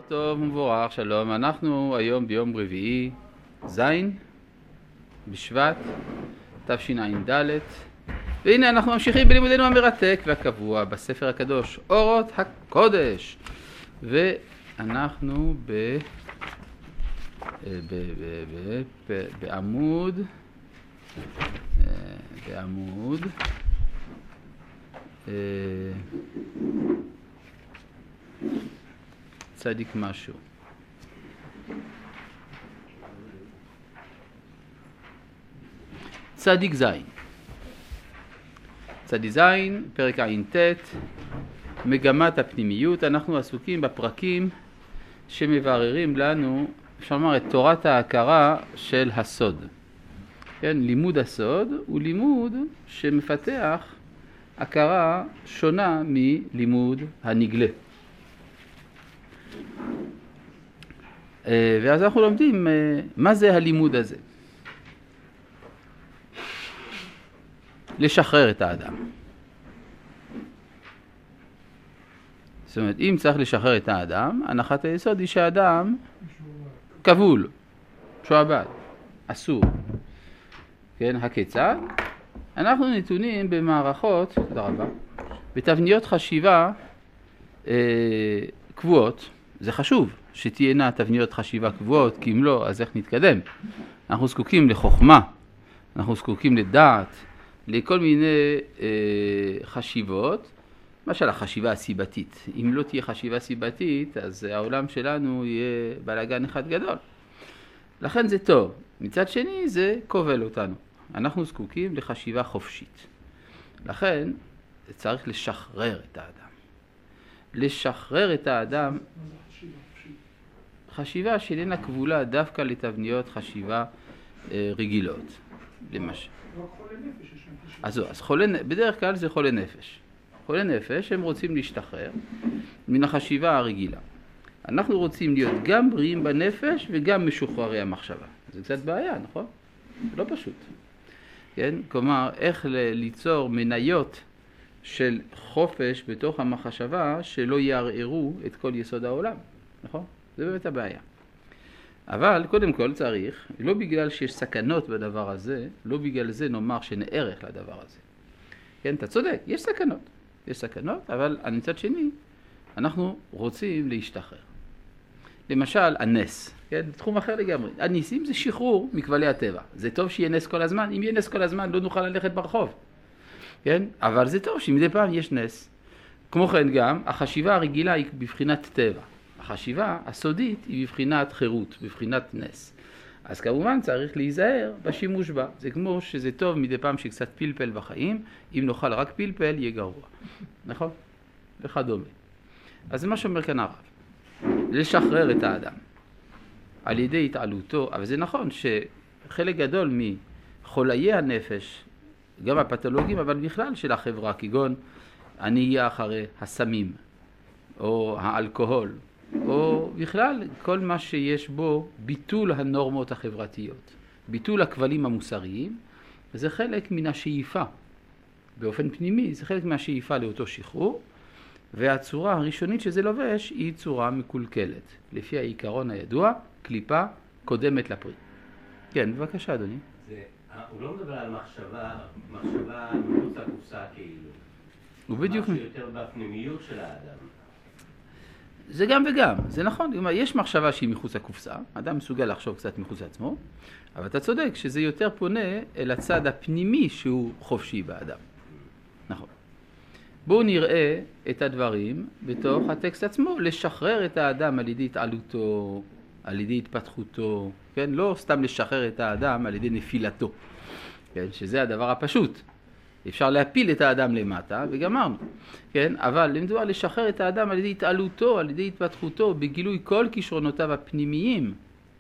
טוב ומבורך, שלום. אנחנו היום ביום רביעי, זין, בשבט, תשע"ד, והנה אנחנו ממשיכים בלימודנו המרתק והקבוע בספר הקדוש, אורות הקודש, ואנחנו בעמוד צדיק משהו. צדיק זין. צדיק זין, פרק ע"ט, מגמת הפנימיות. אנחנו עסוקים בפרקים שמבררים לנו, אפשר לומר, את תורת ההכרה של הסוד. כן, לימוד הסוד הוא לימוד שמפתח הכרה שונה מלימוד הנגלה. ואז אנחנו לומדים מה זה הלימוד הזה. לשחרר את האדם. זאת אומרת, אם צריך לשחרר את האדם, הנחת היסוד היא שהאדם כבול, משועבד, אסור. כן, הכיצד? אנחנו נתונים במערכות, תודה רבה, בתבניות חשיבה קבועות. זה חשוב שתהיינה תבניות חשיבה קבועות, כי אם לא, אז איך נתקדם? אנחנו זקוקים לחוכמה, אנחנו זקוקים לדעת, לכל מיני חשיבות, למשל החשיבה הסיבתית. אם לא תהיה חשיבה סיבתית, אז העולם שלנו יהיה בלגן אחד גדול. לכן זה טוב. מצד שני, זה כובל אותנו. אנחנו זקוקים לחשיבה חופשית. לכן צריך לשחרר את האדם. לשחרר את האדם, חשיבה שאיננה כבולה דווקא לתבניות חשיבה רגילות. למשל. אז בדרך כלל זה חולי נפש. חולי נפש הם רוצים להשתחרר מן החשיבה הרגילה. אנחנו רוצים להיות גם בריאים בנפש וגם משוחררי המחשבה. זה קצת בעיה, נכון? לא פשוט. כן? כלומר, איך ליצור מניות של חופש בתוך המחשבה שלא יערערו את כל יסוד העולם. נכון? זה באמת הבעיה. אבל קודם כל צריך, לא בגלל שיש סכנות בדבר הזה, לא בגלל זה נאמר שנערך לדבר הזה. כן, אתה צודק, יש סכנות. יש סכנות, אבל מצד שני, אנחנו רוצים להשתחרר. למשל, הנס. כן, תחום אחר לגמרי. הניסים זה שחרור מכבלי הטבע. זה טוב שיהיה נס כל הזמן. אם יהיה נס כל הזמן, לא נוכל ללכת ברחוב. כן? אבל זה טוב שמדי פעם יש נס. כמו כן גם, החשיבה הרגילה היא בבחינת טבע. החשיבה הסודית היא בבחינת חירות, בבחינת נס. אז כמובן צריך להיזהר בשימוש בה. זה כמו שזה טוב מדי פעם שקצת פלפל בחיים, אם נאכל רק פלפל יהיה גרוע. נכון? וכדומה. אז זה מה שאומר כאן הרב. לשחרר את האדם על ידי התעלותו, אבל זה נכון שחלק גדול מחוליי הנפש, גם הפתולוגים, אבל בכלל של החברה, כגון הנהייה אחרי הסמים, או האלכוהול, או בכלל כל מה שיש בו ביטול הנורמות החברתיות, ביטול הכבלים המוסריים, וזה חלק מן השאיפה, באופן פנימי, זה חלק מהשאיפה לאותו שחרור, והצורה הראשונית שזה לובש היא צורה מקולקלת, לפי העיקרון הידוע, קליפה קודמת לפרי. כן, בבקשה אדוני. הוא לא מדבר על מחשבה מחוץ לקופסה כאילו. הוא בדיוק... משהו יותר בפנימיות של האדם. זה גם וגם, זה נכון, יש מחשבה שהיא מחוץ לקופסה, אדם מסוגל לחשוב קצת מחוץ לעצמו, אבל אתה צודק שזה יותר פונה אל הצד הפנימי שהוא חופשי באדם. נכון. בואו נראה את הדברים בתוך הטקסט עצמו, לשחרר את האדם על ידי התעלותו, על ידי התפתחותו, כן? לא סתם לשחרר את האדם על ידי נפילתו, כן? שזה הדבר הפשוט. אפשר להפיל את האדם למטה וגמרנו, כן? אבל למדוע לשחרר את האדם על ידי התעלותו, על ידי התפתחותו, בגילוי כל כישרונותיו הפנימיים.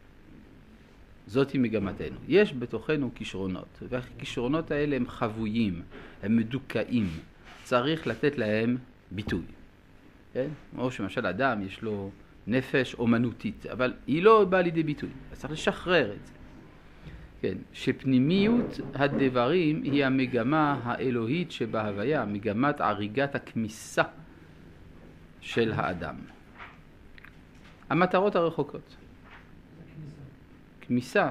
זאת היא מגמתנו. יש בתוכנו כישרונות, והכישרונות האלה הם חבויים, הם מדוכאים. צריך לתת להם ביטוי. כן? או שמשל אדם יש לו נפש אומנותית, אבל היא לא באה לידי ביטוי. אז צריך לשחרר את זה. כן, שפנימיות הדברים היא המגמה האלוהית שבהוויה, מגמת עריגת הכמיסה של האדם. המטרות הרחוקות. כמיסה.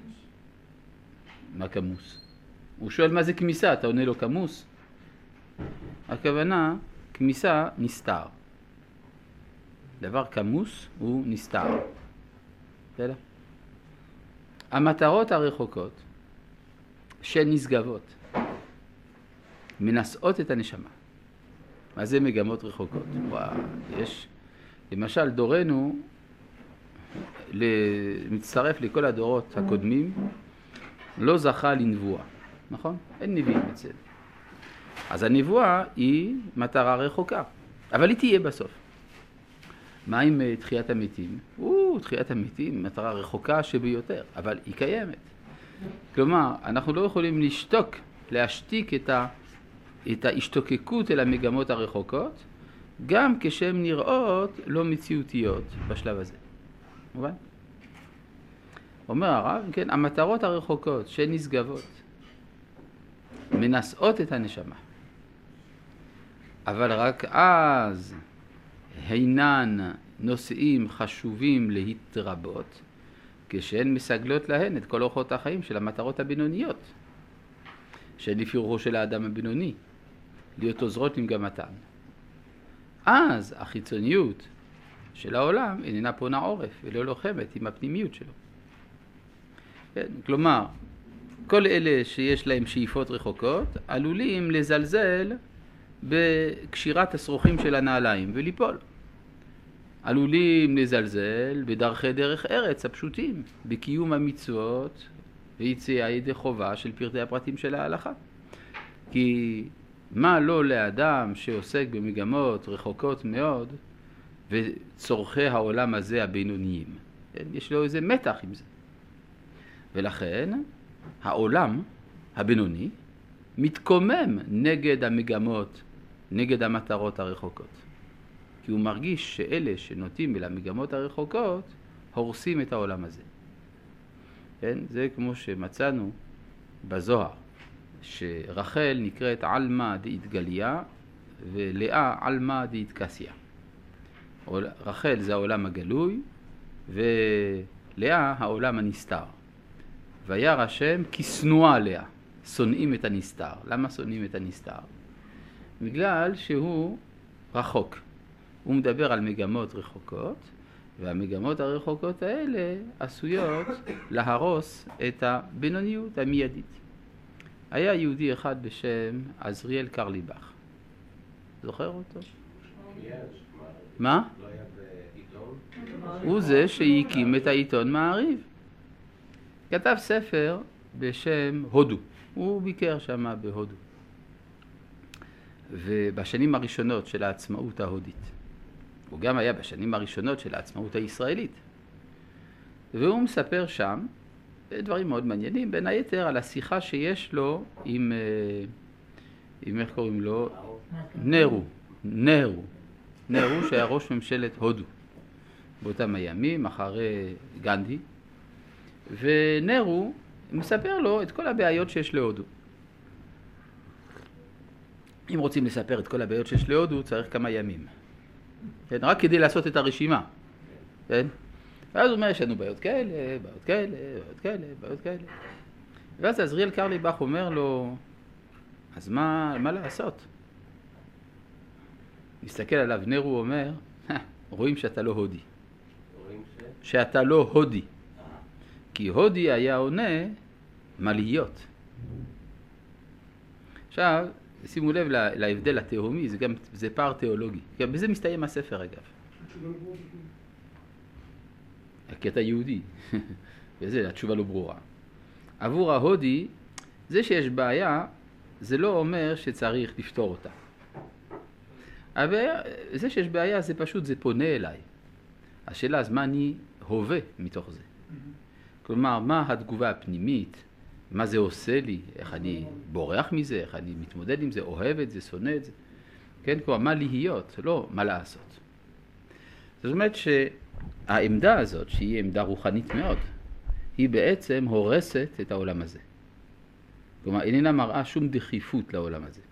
מה כמוס? הוא שואל מה זה כמיסה, אתה עונה לו כמוס? הכוונה, כמיסה נסתר. דבר כמוס הוא נסתר. בסדר? המטרות הרחוקות שנשגבות מנשאות את הנשמה. מה זה מגמות רחוקות? יש, למשל דורנו מצטרף לכל הדורות הקודמים, לא זכה לנבואה, נכון? אין נביאים אצלנו. אז הנבואה היא מטרה רחוקה, אבל היא תהיה בסוף. מה עם תחיית המתים? תחיית המתים מטרה רחוקה שביותר, אבל היא קיימת. כלומר, אנחנו לא יכולים להשתיק את ההשתוקקות אל המגמות הרחוקות, גם כשהן נראות לא מציאותיות בשלב הזה. מובן? אומר הרב, כן, המטרות הרחוקות שנשגבות מנשאות את הנשמה, אבל רק אז הינן נושאים חשובים להתרבות, כשהן מסגלות להן את כל אורחות החיים של המטרות הבינוניות, שלפי רוחו של האדם הבינוני, להיות עוזרות למגמתן. אז החיצוניות של העולם איננה פונה עורף ולא לוחמת עם הפנימיות שלו. כן? כלומר, כל אלה שיש להם שאיפות רחוקות עלולים לזלזל בקשירת השרוכים של הנעליים וליפול. עלולים לזלזל בדרכי דרך ארץ הפשוטים, בקיום המצוות ויציאה ידי חובה של פרטי הפרטים של ההלכה. כי מה לא לאדם שעוסק במגמות רחוקות מאוד וצורכי העולם הזה הבינוניים? יש לו איזה מתח עם זה. ולכן העולם הבינוני מתקומם נגד המגמות, נגד המטרות הרחוקות. כי הוא מרגיש שאלה שנוטים אל המגמות הרחוקות הורסים את העולם הזה. כן? זה כמו שמצאנו בזוהר, שרחל נקראת עלמא דאיתגליה ולאה עלמא דאיתקסיה. רחל זה העולם הגלוי ולאה העולם הנסתר. וירא השם כי שנואה לאה, שונאים את הנסתר. למה שונאים את הנסתר? בגלל שהוא רחוק. הוא מדבר על מגמות רחוקות, והמגמות הרחוקות האלה עשויות להרוס את הבינוניות המיידית. היה יהודי אחד בשם עזריאל קרליבך. זוכר אותו? מה? לא היה בעיתון? הוא זה שהקים את העיתון מעריב. כתב ספר בשם הודו. הוא ביקר שם בהודו. ובשנים הראשונות של העצמאות ההודית. הוא גם היה בשנים הראשונות של העצמאות הישראלית. והוא מספר שם דברים מאוד מעניינים, בין היתר על השיחה שיש לו עם איך קוראים לו? נהרו שהיה ראש ממשלת הודו. באותם הימים, אחרי גנדי. ונהרו מספר לו את כל הבעיות שיש להודו. אם רוצים לספר את כל הבעיות שיש להודו, צריך כמה ימים. כן? רק כדי לעשות את הרשימה. כן? ואז הוא אומר, יש לנו בעיות כאלה, בעיות כאלה, בעיות כאלה, בעיות כאלה. ואז עזריאל קרליבך אומר לו, אז מה לעשות? מסתכל עליו נהרו, אומר, רואים שאתה לא הודי. רואים שאתה לא הודי. כי הודי היה עונה מה להיות. עכשיו, שימו לב להבדל התהומי, זה פער תיאולוגי. גם בזה מסתיים הספר אגב. כי אתה יהודי. וזה, התשובה לא ברורה. עבור ההודי, זה שיש בעיה, זה לא אומר שצריך לפתור אותה. זה שיש בעיה, זה פשוט, זה פונה אליי. השאלה, אז מה אני הווה מתוך זה? כלומר, מה התגובה הפנימית? מה זה עושה לי? איך אני בורח מזה? איך אני מתמודד עם זה? אוהב את זה? שונא את זה? כן? כלומר, מה להיות? לא מה לעשות. זאת אומרת שהעמדה הזאת, שהיא עמדה רוחנית מאוד, היא בעצם הורסת את העולם הזה. כלומר, איננה מראה שום דחיפות לעולם הזה.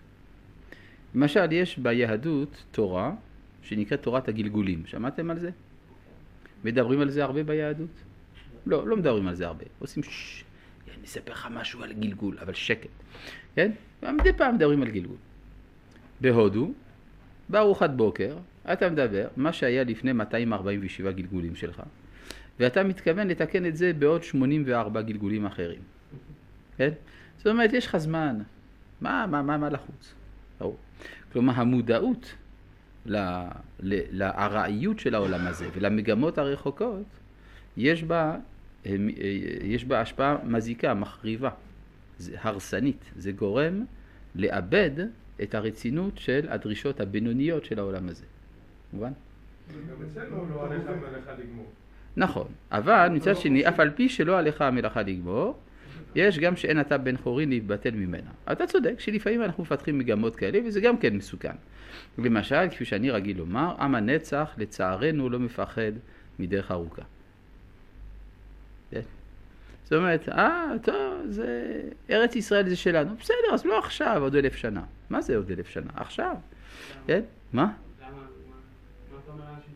למשל, יש ביהדות תורה שנקראת תורת הגלגולים. שמעתם על זה? מדברים על זה הרבה ביהדות? לא, לא מדברים על זה הרבה. עושים אני אספר לך משהו על גלגול, אבל שקט. כן? מדי פעם מדברים על גלגול. בהודו, בארוחת בוקר, אתה מדבר מה שהיה לפני 247 גלגולים שלך, ואתה מתכוון לתקן את זה בעוד 84 גלגולים אחרים. כן? זאת אומרת, יש לך זמן. מה לחוץ? כלומר, המודעות להרעיות של העולם הזה ולמגמות הרחוקות, יש בה השפעה מזיקה, מחריבה, זה הרסנית. זה גורם לאבד את הרצינות של הדרישות הבינוניות של העולם הזה. מובן? גם אצלנו לא עליך המלאכה לגמור. נכון, אבל מצד שני, אף על פי שלא עליך המלאכה לגמור, יש גם שאין אתה בן חורין להתבטל ממנה. אתה צודק שלפעמים אנחנו מפתחים מגמות כאלה, וזה גם כן מסוכן. למשל, כפי שאני רגיל לומר, עם הנצח לצערנו לא מפחד מדרך ארוכה. זאת אומרת, טוב, זה ארץ ישראל זה שלנו. בסדר, אז לא עכשיו, עוד 1000 שנה. מה זה עוד 1000 שנה? עכשיו. כן? מה? למה? מה אתה אומר אנשים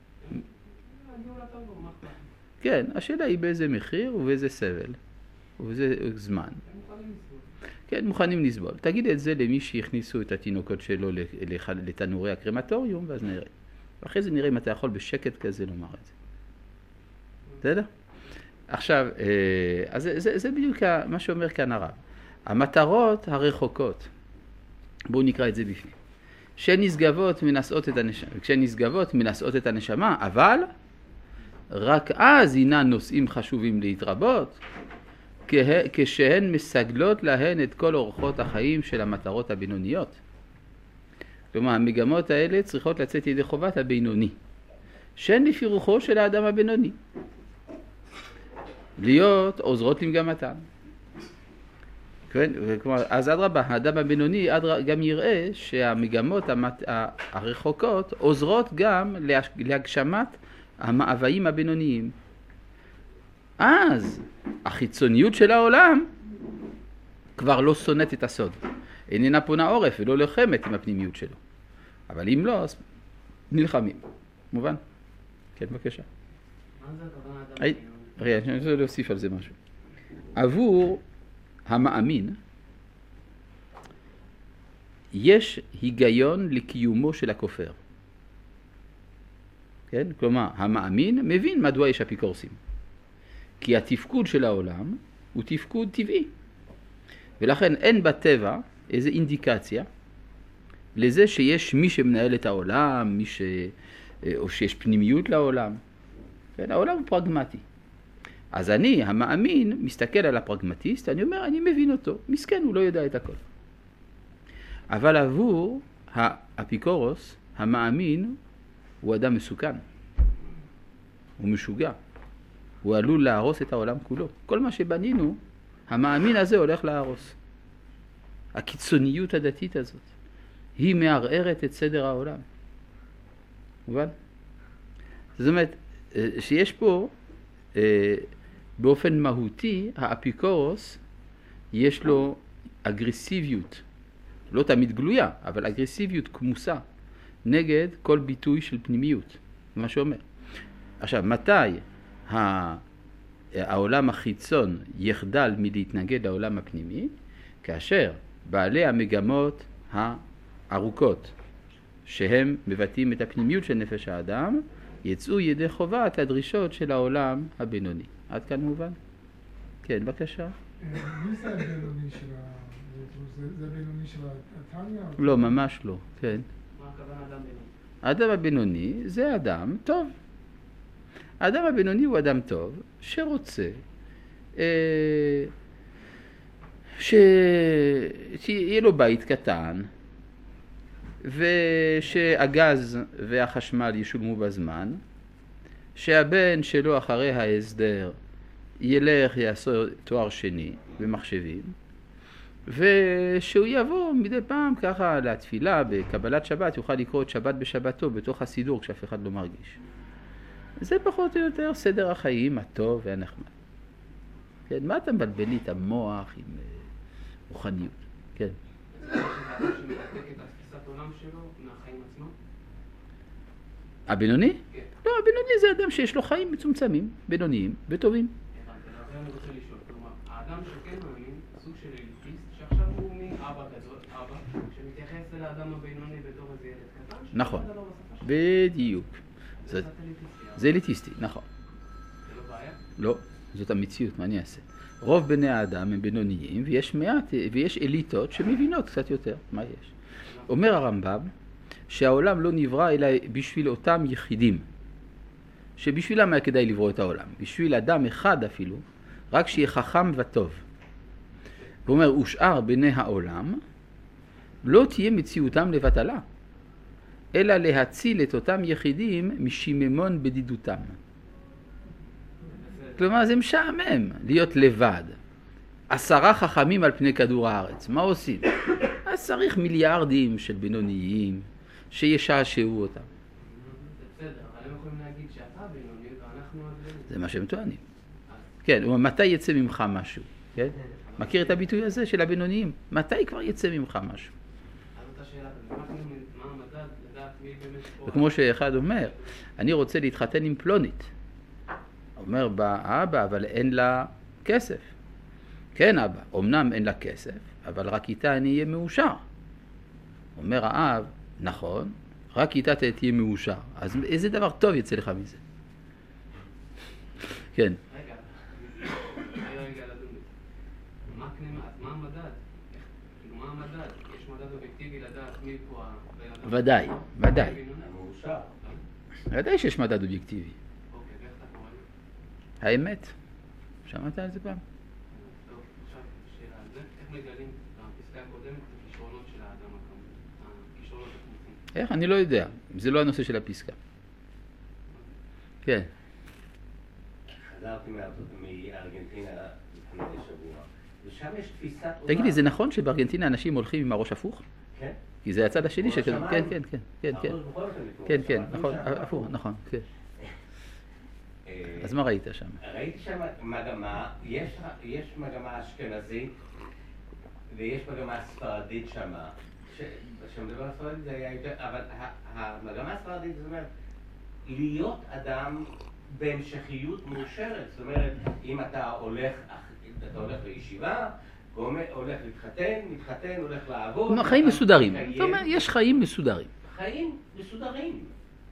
כאלה? כן, השאלה היא באיזה מחיר ובאיזה סבל ובאיזה זמן. כן, מוכנים לסבול. תגיד את זה למי שהכניסו את התינוקות שלו לתנורי הקרמטוריום, ואז נראה. ואחרי זה נראה אם אתה יכול בשקט כזה לומר את זה. בסדר? עכשיו, אז זה בדיוק מה שאומר כאן הרב. המטרות הרחוקות, בואו נקרא את זה בפנים, שנשגבות מנשאות את הנשמה, אבל רק אז הינן נושאים חשובים להתרבות, כשהן מסגלות להן את כל אורחות החיים של המטרות הבינוניות. כלומר, המגמות האלה צריכות לצאת ידי חובת הבינוני, שהן לפי רוחו של האדם הבינוני. להיות עוזרות למגמתן. כן? כלומר, אז אדרבה, האדם הבינוני גם יראה שהמגמות הרחוקות עוזרות גם להגשמת המאוויים הבינוניים. אז החיצוניות של העולם כבר לא שונאת את הסוד. איננה פונה עורף ולא לוחמת עם הפנימיות שלו. אבל אם לא, אז נלחמים. מובן? כן, בבקשה. מה זה הכוונה אדם בינוני? רגע, אני רוצה להוסיף על זה משהו. עבור המאמין, יש היגיון לקיומו של הכופר. כן? כלומר, המאמין מבין מדוע יש אפיקורסים. כי התפקוד של העולם הוא תפקוד טבעי. ולכן אין בטבע איזו אינדיקציה לזה שיש מי שמנהל את העולם, או שיש פנימיות לעולם. כן? העולם הוא פרגמטי. אז אני, המאמין, מסתכל על הפרגמטיסט, אני אומר, אני מבין אותו. מסכן, הוא לא יודע את הכל. אבל עבור האפיקורוס, המאמין, הוא אדם מסוכן. הוא משוגע. הוא עלול להרוס את העולם כולו. כל מה שבנינו, המאמין הזה הולך להרוס. הקיצוניות הדתית הזאת, היא מערערת את סדר העולם. מובן? זאת אומרת, שיש פה, באופן מהותי, האפיקורוס, יש לו אגרסיביות, לא תמיד גלויה, אבל אגרסיביות כמוסה, נגד כל ביטוי של פנימיות, מה שאומר. עכשיו, מתי העולם החיצון יחדל מלהתנגד לעולם הפנימי? כאשר בעלי המגמות הארוכות, שהם מבטאים את הפנימיות של נפש האדם, יצאו ידי חובת הדרישות של העולם הבינוני. עד כאן מובן? כן, בבקשה. מי זה הבינוני של זה הבינוני של התניא? לא, ממש לא, כן. מה הכוונה אדם בינוני? האדם הבינוני זה אדם טוב. האדם הבינוני הוא אדם טוב שרוצה שיהיה לו בית קטן, ושהגז והחשמל ישולמו בזמן, שהבן שלו אחרי ההסדר ילך יעשה תואר שני במחשבים, ושהוא יבוא מדי פעם ככה לתפילה בקבלת שבת, יוכל לקרוא את שבת בשבתו בתוך הסידור כשאף אחד לא מרגיש. זה פחות או יותר סדר החיים הטוב והנחמד. כן, מה אתה מבלבל לי את המוח עם רוחניות? כן. זה אדם שמנתק את תפיסת עולם שלו מהחיים עצמם? הבינוני? כן. לא, הבינוני זה אדם שיש לו חיים מצומצמים, בינוניים וטובים. הבנתי, אני רוצה לשאול, כלומר, האדם שכן מאמין, סוג של אליטיסט, שעכשיו הוא מאבא גדול, אבא, שמתייחס לאדם הבינוני בתור איזה ילד קטן, נכון, שזה לא בשפה שלו. בדיוק. זה זה- קצת אליטיסטי, זה אליטיסטי, נכון. זה לא בעיה? לא, זאת המציאות, מה אני אעשה? רוב בני האדם הם בינוניים, ויש אליטות שמבינות קצת יותר, מה יש? אומר הרמב"ם שהעולם לא נברא אלא בשביל אותם יחידים, שבשבילם היה כדאי לברוא את העולם, בשביל אדם אחד אפילו, רק שיהיה חכם וטוב. הוא אומר, ושאר בני העולם לא תהיה מציאותם לבטלה, אלא להציל את אותם יחידים משיממון בדידותם. כלומר, זה משעמם להיות לבד. 10 חכמים על פני כדור הארץ, מה עושים? אז צריך מיליארדים של בינוניים שישעשעו אותם. זה בסדר, אבל הם יכולים להגיד שאתה בינוני ואנחנו הגדולים. זה מה שהם טוענים. כן, מתי יצא ממך משהו? כן? מכיר את הביטוי הזה של הבינוניים? מתי כבר יצא ממך משהו? אז אותה שאלה, מה המדד לדעת מי באמת פה? וכמו שאחד אומר, אני רוצה להתחתן עם פלונית. אומר האבא, אבל אין לה כסף. כן אבא, אמנם אין לה כסף, אבל רק איתה אני אהיה מאושר. אומר האב, נכון, רק איתה תהיה מאושר. אז איזה דבר טוב יצא לך מזה? כן. רגע, לדון בזה. מה המדד? כאילו, מה המדד? יש מדד אובייקטיבי לדעת מי פה הבן אדם? ודאי, ודאי. בינוני? המאושר. ודאי שיש מדד אובייקטיבי. אוקיי, ואיך אתה קורא לי? האמת. שמעת על זה פעם? טוב, עכשיו שאלה על זה. איך מגלים בפסקה הקודמת את הכישרונות של האדם הכישרונות הכמותיים? איך? אני לא יודע. זה לא הנושא של הפסקה. כן. חזרתי מארגנטינה לפני שבוע, ושם יש תפיסת עולם. תגיד לי, זה נכון שבארגנטינה אנשים הולכים עם הראש הפוך? כן? כי זה הצד השני של... שמיים. כן, כן, כן, כן, כן. אבל בכל אופן לקרוא, כן, כן, שמעתם נכון, שם? הפוך, נכון, כן. אה, אז מה ראית שם? ראיתי שם מגמה, יש מגמה אשכנזית ויש מגמה ספרדית שם. כשמדבר על ספרדית זה היה יותר, אבל המגמה הספרדית זאת אומרת להיות אדם בהמשכיות מאושרת. זאת אומרת, אם אתה הולך לישיבה, הולך מתחתן, הולך לעבוד. חיים מסודרים. מקיים. זאת אומרת, יש חיים מסודרים. חיים מסודרים.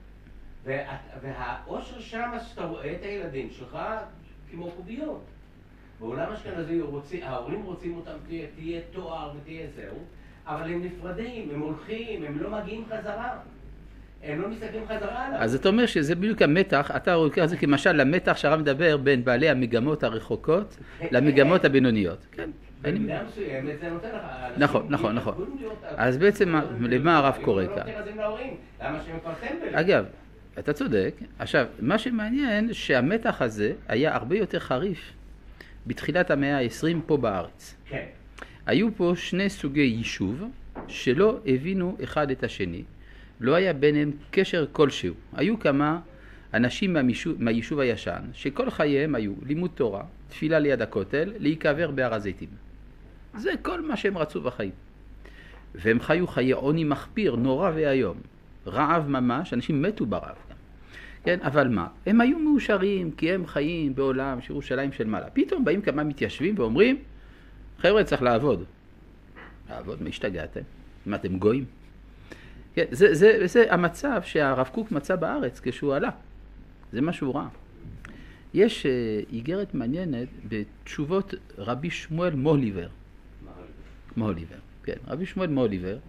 והאושר שם, שאתה רואה את הילדים שלך כמו קוביות. בעולם אשכנזי ההורים רוצים אותם, תהיה תואר ותהיה זהו, אבל הם נפרדים, הם הולכים, הם לא מגיעים חזרה. הם לא מסתכלים חזרה עליו. אז אתה אומר שזה בדיוק המתח, אתה לוקח את זה כמשל למתח שהרב מדבר בין בעלי המגמות הרחוקות למגמות הבינוניות. כן. במידה מסוימת זה נותן לך... נכון, נכון, נכון. אז בעצם למה הרב קורא כאן? למה שהם כבר טמבלים? אגב, אתה צודק. עכשיו, מה שמעניין שהמתח הזה היה הרבה יותר חריף בתחילת המאה ה-20 פה בארץ. כן. היו פה 2 סוגי יישוב שלא הבינו אחד את השני. לא היה ביניהם קשר כלשהו. היו כמה אנשים מהיישוב הישן שכל חייהם היו לימוד תורה, תפילה ליד הכותל, להיקבר בהר הזיתים. זה כל מה שהם רצו בחיים. והם חיו חיי עוני מחפיר, נורא והיום. רעב ממש, אנשים מתו ברעב גם. כן, אבל מה? הם היו מאושרים כי הם חיים בעולם של ירושלים של מעלה. פתאום באים כמה מתיישבים ואומרים, חבר'ה, צריך לעבוד. לעבוד? מה השתגעתם? מה אתם גויים? כן, זה המצב שהרב קוק מצא בארץ כשהוא עלה. זה מה שהוא ראה. יש איגרת מעניינת בתשובות רבי שמואל מוהליבר. מוהליבר, כן. רבי שמואל מוהליבר,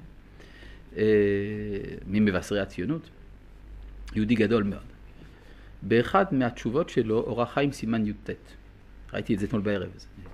ממבשרי הציונות, יהודי גדול מאוד. באחד מהתשובות שלו, אורח חיים סימן י"ט. ראיתי את זה אתמול בערב.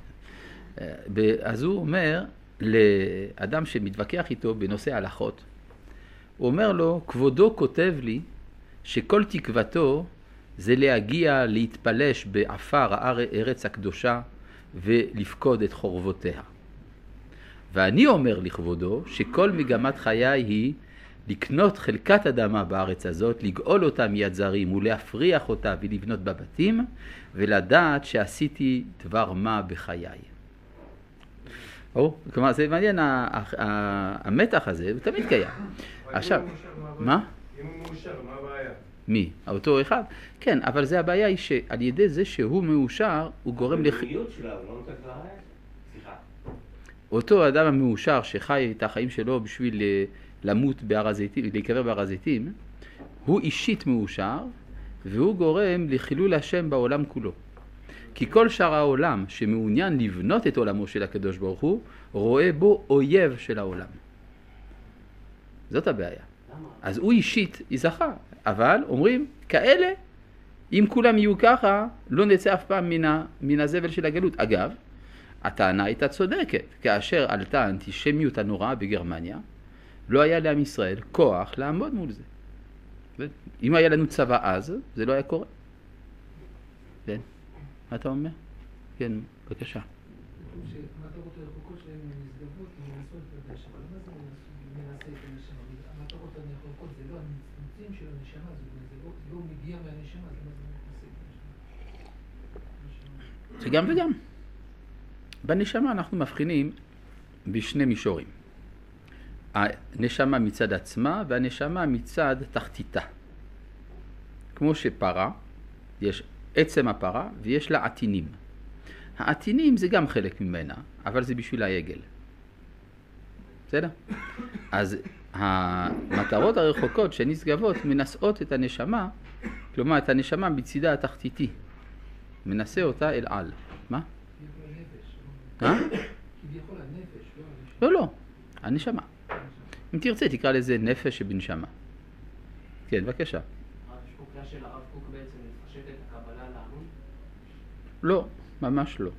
אז הוא אומר לאדם שמתווכח איתו בנושא הלכות, הוא אומר לו, כבודו כותב לי שכל תקוותו זה להגיע להתפלש באפר הארץ הקדושה ולפקוד את חורבותיה. ואני אומר לכבודו שכל מגמת חיי היא לקנות חלקת אדמה בארץ הזאת, לגאול אותה מיד זרים ולהפריח אותה ולבנות בבתים, ולדעת שעשיתי דבר מה בחיי. כלומר, זה מעניין, המתח הזה הוא תמיד קיים. עכשיו, מה? אם הוא מאושר, מה הבעיה? מי? אותו אחד? כן, אבל זה הבעיה היא שעל ידי זה שהוא מאושר, הוא גורם המדיניות שלו, הוא לא נותן כבר העץ. סליחה. אותו אדם המאושר שחי את החיים שלו בשביל למות בהר הזיתים, להיקבר בהר הזיתים, הוא אישית מאושר, והוא גורם לחילול השם בעולם כולו. כי כל שאר העולם שמעוניין לבנות את עולמו של הקדוש ברוך הוא, רואה בו אויב של העולם. זאת הבעיה. אז הוא אישית יזכה, אבל אומרים, כאלה, אם כולם יהיו ככה, לא נצא אף פעם מן הזבל של הגלות. אגב, הטענה הייתה צודקת, כאשר עלתה האנטישמיות הנוראה בגרמניה, לא היה לעם ישראל כוח לעמוד מול זה. אם היה לנו צבא אז, זה לא היה קורה. כן, מה אתה אומר? כן, בבקשה. שמטרות הרחוקות שלהם נשגבות מנסות את הנשמה. למה זה מנסה את הנשמה? המטרות הרחוקות זה לא הניצים של הנשמה, זה לא מגיע מהנשמה, זה מה זה מנסה את הנשמה. זה גם וגם. בנשמה אנחנו מבחינים בשני מישורים. הנשמה מצד עצמה והנשמה מצד תחתיתה. כמו שפרה, יש עצם הפרה ויש לה עטינים. העטינים זה גם חלק ממנה, אבל זה בשביל העגל. בסדר? אז המטרות הרחוקות שנשגבות מנסות את הנשמה, כלומר את הנשמה בצידה התחתיתי. מנסה אותה אל על. מה? כביכול הנפש, לא הנשמה. לא, הנשמה. אם תרצה תקרא לזה נפש שבנשמה. כן, בבקשה. יש פה קריאה של הרב קוק בעצם לפשט את הקבלה להמון? לא, ממש לא.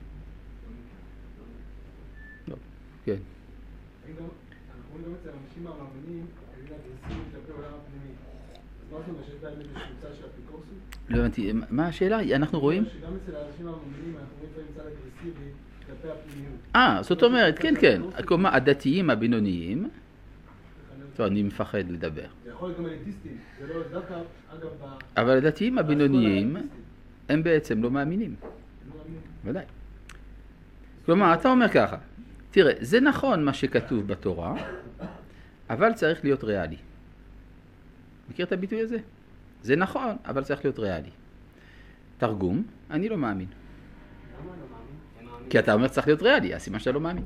לא, כן. אנחנו רואים גם אצל האנשים המאמינים, אגרסיביים כלפי עולם הפנימי. אז מה זאת אומרת שיש בהם איזו קבוצה של אפיקורסות? לא הבנתי, מה השאלה? אנחנו רואים? שגם אצל האנשים המאמינים אנחנו רואים לפעמים צד אגרסיבי כלפי הפנימיות. זאת אומרת, כן, כן. כלומר, הדתיים הבינוניים, טוב, אני מפחד לדבר. זה יכול להיות גם אליטיסטים, זה לא דווקא, אגב, אבל הדתיים הבינוניים הם בעצם לא מאמינים. ודאי. כלומר, אתה אומר ככה, תראה, זה נכון מה שכתוב בתורה, אבל צריך להיות ריאלי. מכיר את הביטוי הזה? זה נכון, אבל צריך להיות ריאלי. תרגום, אני לא מאמין. למה לא מאמין? כי אתה אומר צריך להיות ריאלי, הסימן שאתה לא מאמין.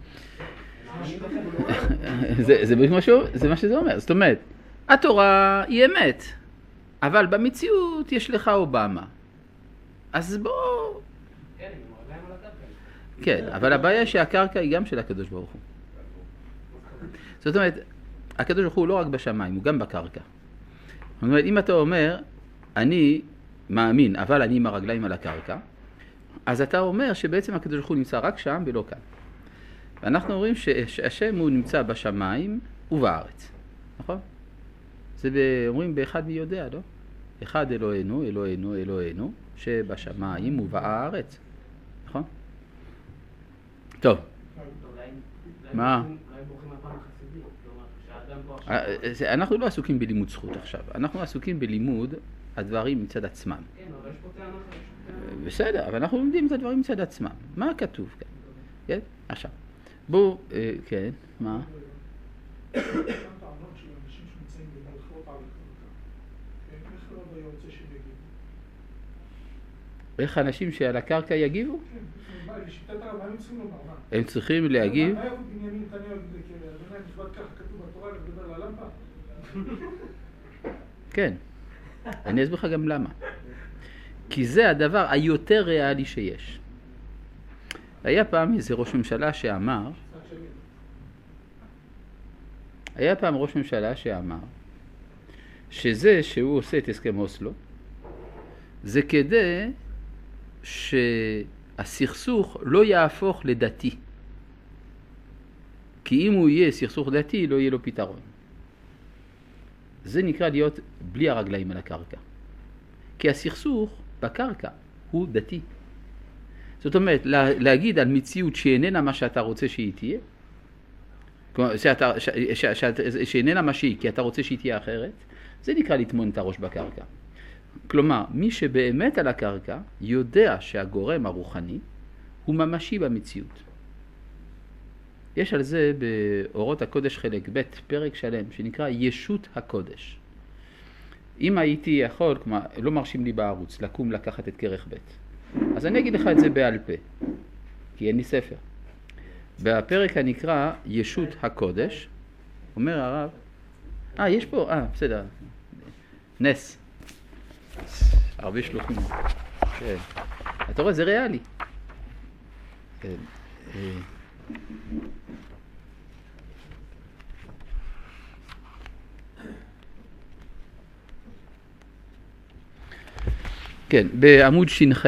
זה מה שזה אומר. זאת אומרת, התורה היא אמת, אבל במציאות יש לך אובמה. אז בוא... כן, עם הרגליים על הקרקע. כן, אבל הבעיה שהקרקע היא גם של הקדוש ברוך הוא. זאת אומרת, הקדוש ברוך הוא לא רק בשמיים, הוא גם בקרקע. זאת אומרת, אם אתה אומר, אני מאמין, אבל אני עם הרגליים על הקרקע, אז אתה אומר שבעצם הקדוש ברוך הוא נמצא רק שם ולא כאן. ואנחנו אומרים שהשם הוא נמצא בשמיים ובארץ, נכון? זה אומרים באחד מי יודע, לא? אחד אלוהינו, אלוהינו, אלוהינו, שבשמיים ובארץ, נכון? טוב. מה? אולי בורחים מהפן החסידי, כלומר, שהאדם פה עכשיו... אנחנו לא עסוקים בלימוד זכות עכשיו, אנחנו עסוקים בלימוד הדברים מצד עצמם. כן, אבל יש פה טענה אחרת. בסדר, אבל אנחנו לומדים את הדברים מצד עצמם. מה כתוב כאן? כן? עכשיו. בואו, כן, מה? גם טענות של אנשים שנמצאים במלחמות על הקרקע. איך הרב היה רוצה שהם יגיבו? איך אנשים שעל הקרקע יגיבו? כן, לשיטת הרב, מה הם צריכים לומר? מה? הם צריכים להגיב? מה יבוא בנימין נתניהו, אדוני המשפט ככה כתוב בתורה, לדבר על הלמפה? כן. אני אסביר לך גם למה. כי זה הדבר היותר ריאלי שיש. היה פעם איזה ראש ממשלה שאמר, שזה שהוא עושה את הסכם אוסלו, זה כדי שהסכסוך לא יהפוך לדתי. כי אם הוא יהיה סכסוך דתי, לא יהיה לו פתרון. זה נקרא להיות בלי הרגליים על הקרקע. כי הסכסוך בקרקע הוא דתי. זאת אומרת, להגיד על מציאות שאיננה מה שאתה רוצה שהיא תהיה, שאיננה מה שהיא, כי אתה רוצה שהיא תהיה אחרת, זה נקרא לטמון את הראש בקרקע. כלומר, מי שבאמת על הקרקע יודע שהגורם הרוחני הוא ממשי במציאות. יש על זה באורות הקודש חלק ב' פרק שלם שנקרא ישות הקודש. אם הייתי יכול, כלומר, לא מרשים לי בערוץ, לקום לקחת את כרך ב', אז אני אגיד לך את זה בעל פה, כי אין לי ספר. בפרק הנקרא ישות הקודש, אומר הרב, יש פה, בסדר, נס, הרבה שלוחים, כן. אתה רואה, זה ריאלי. כן, בעמוד ש"ח,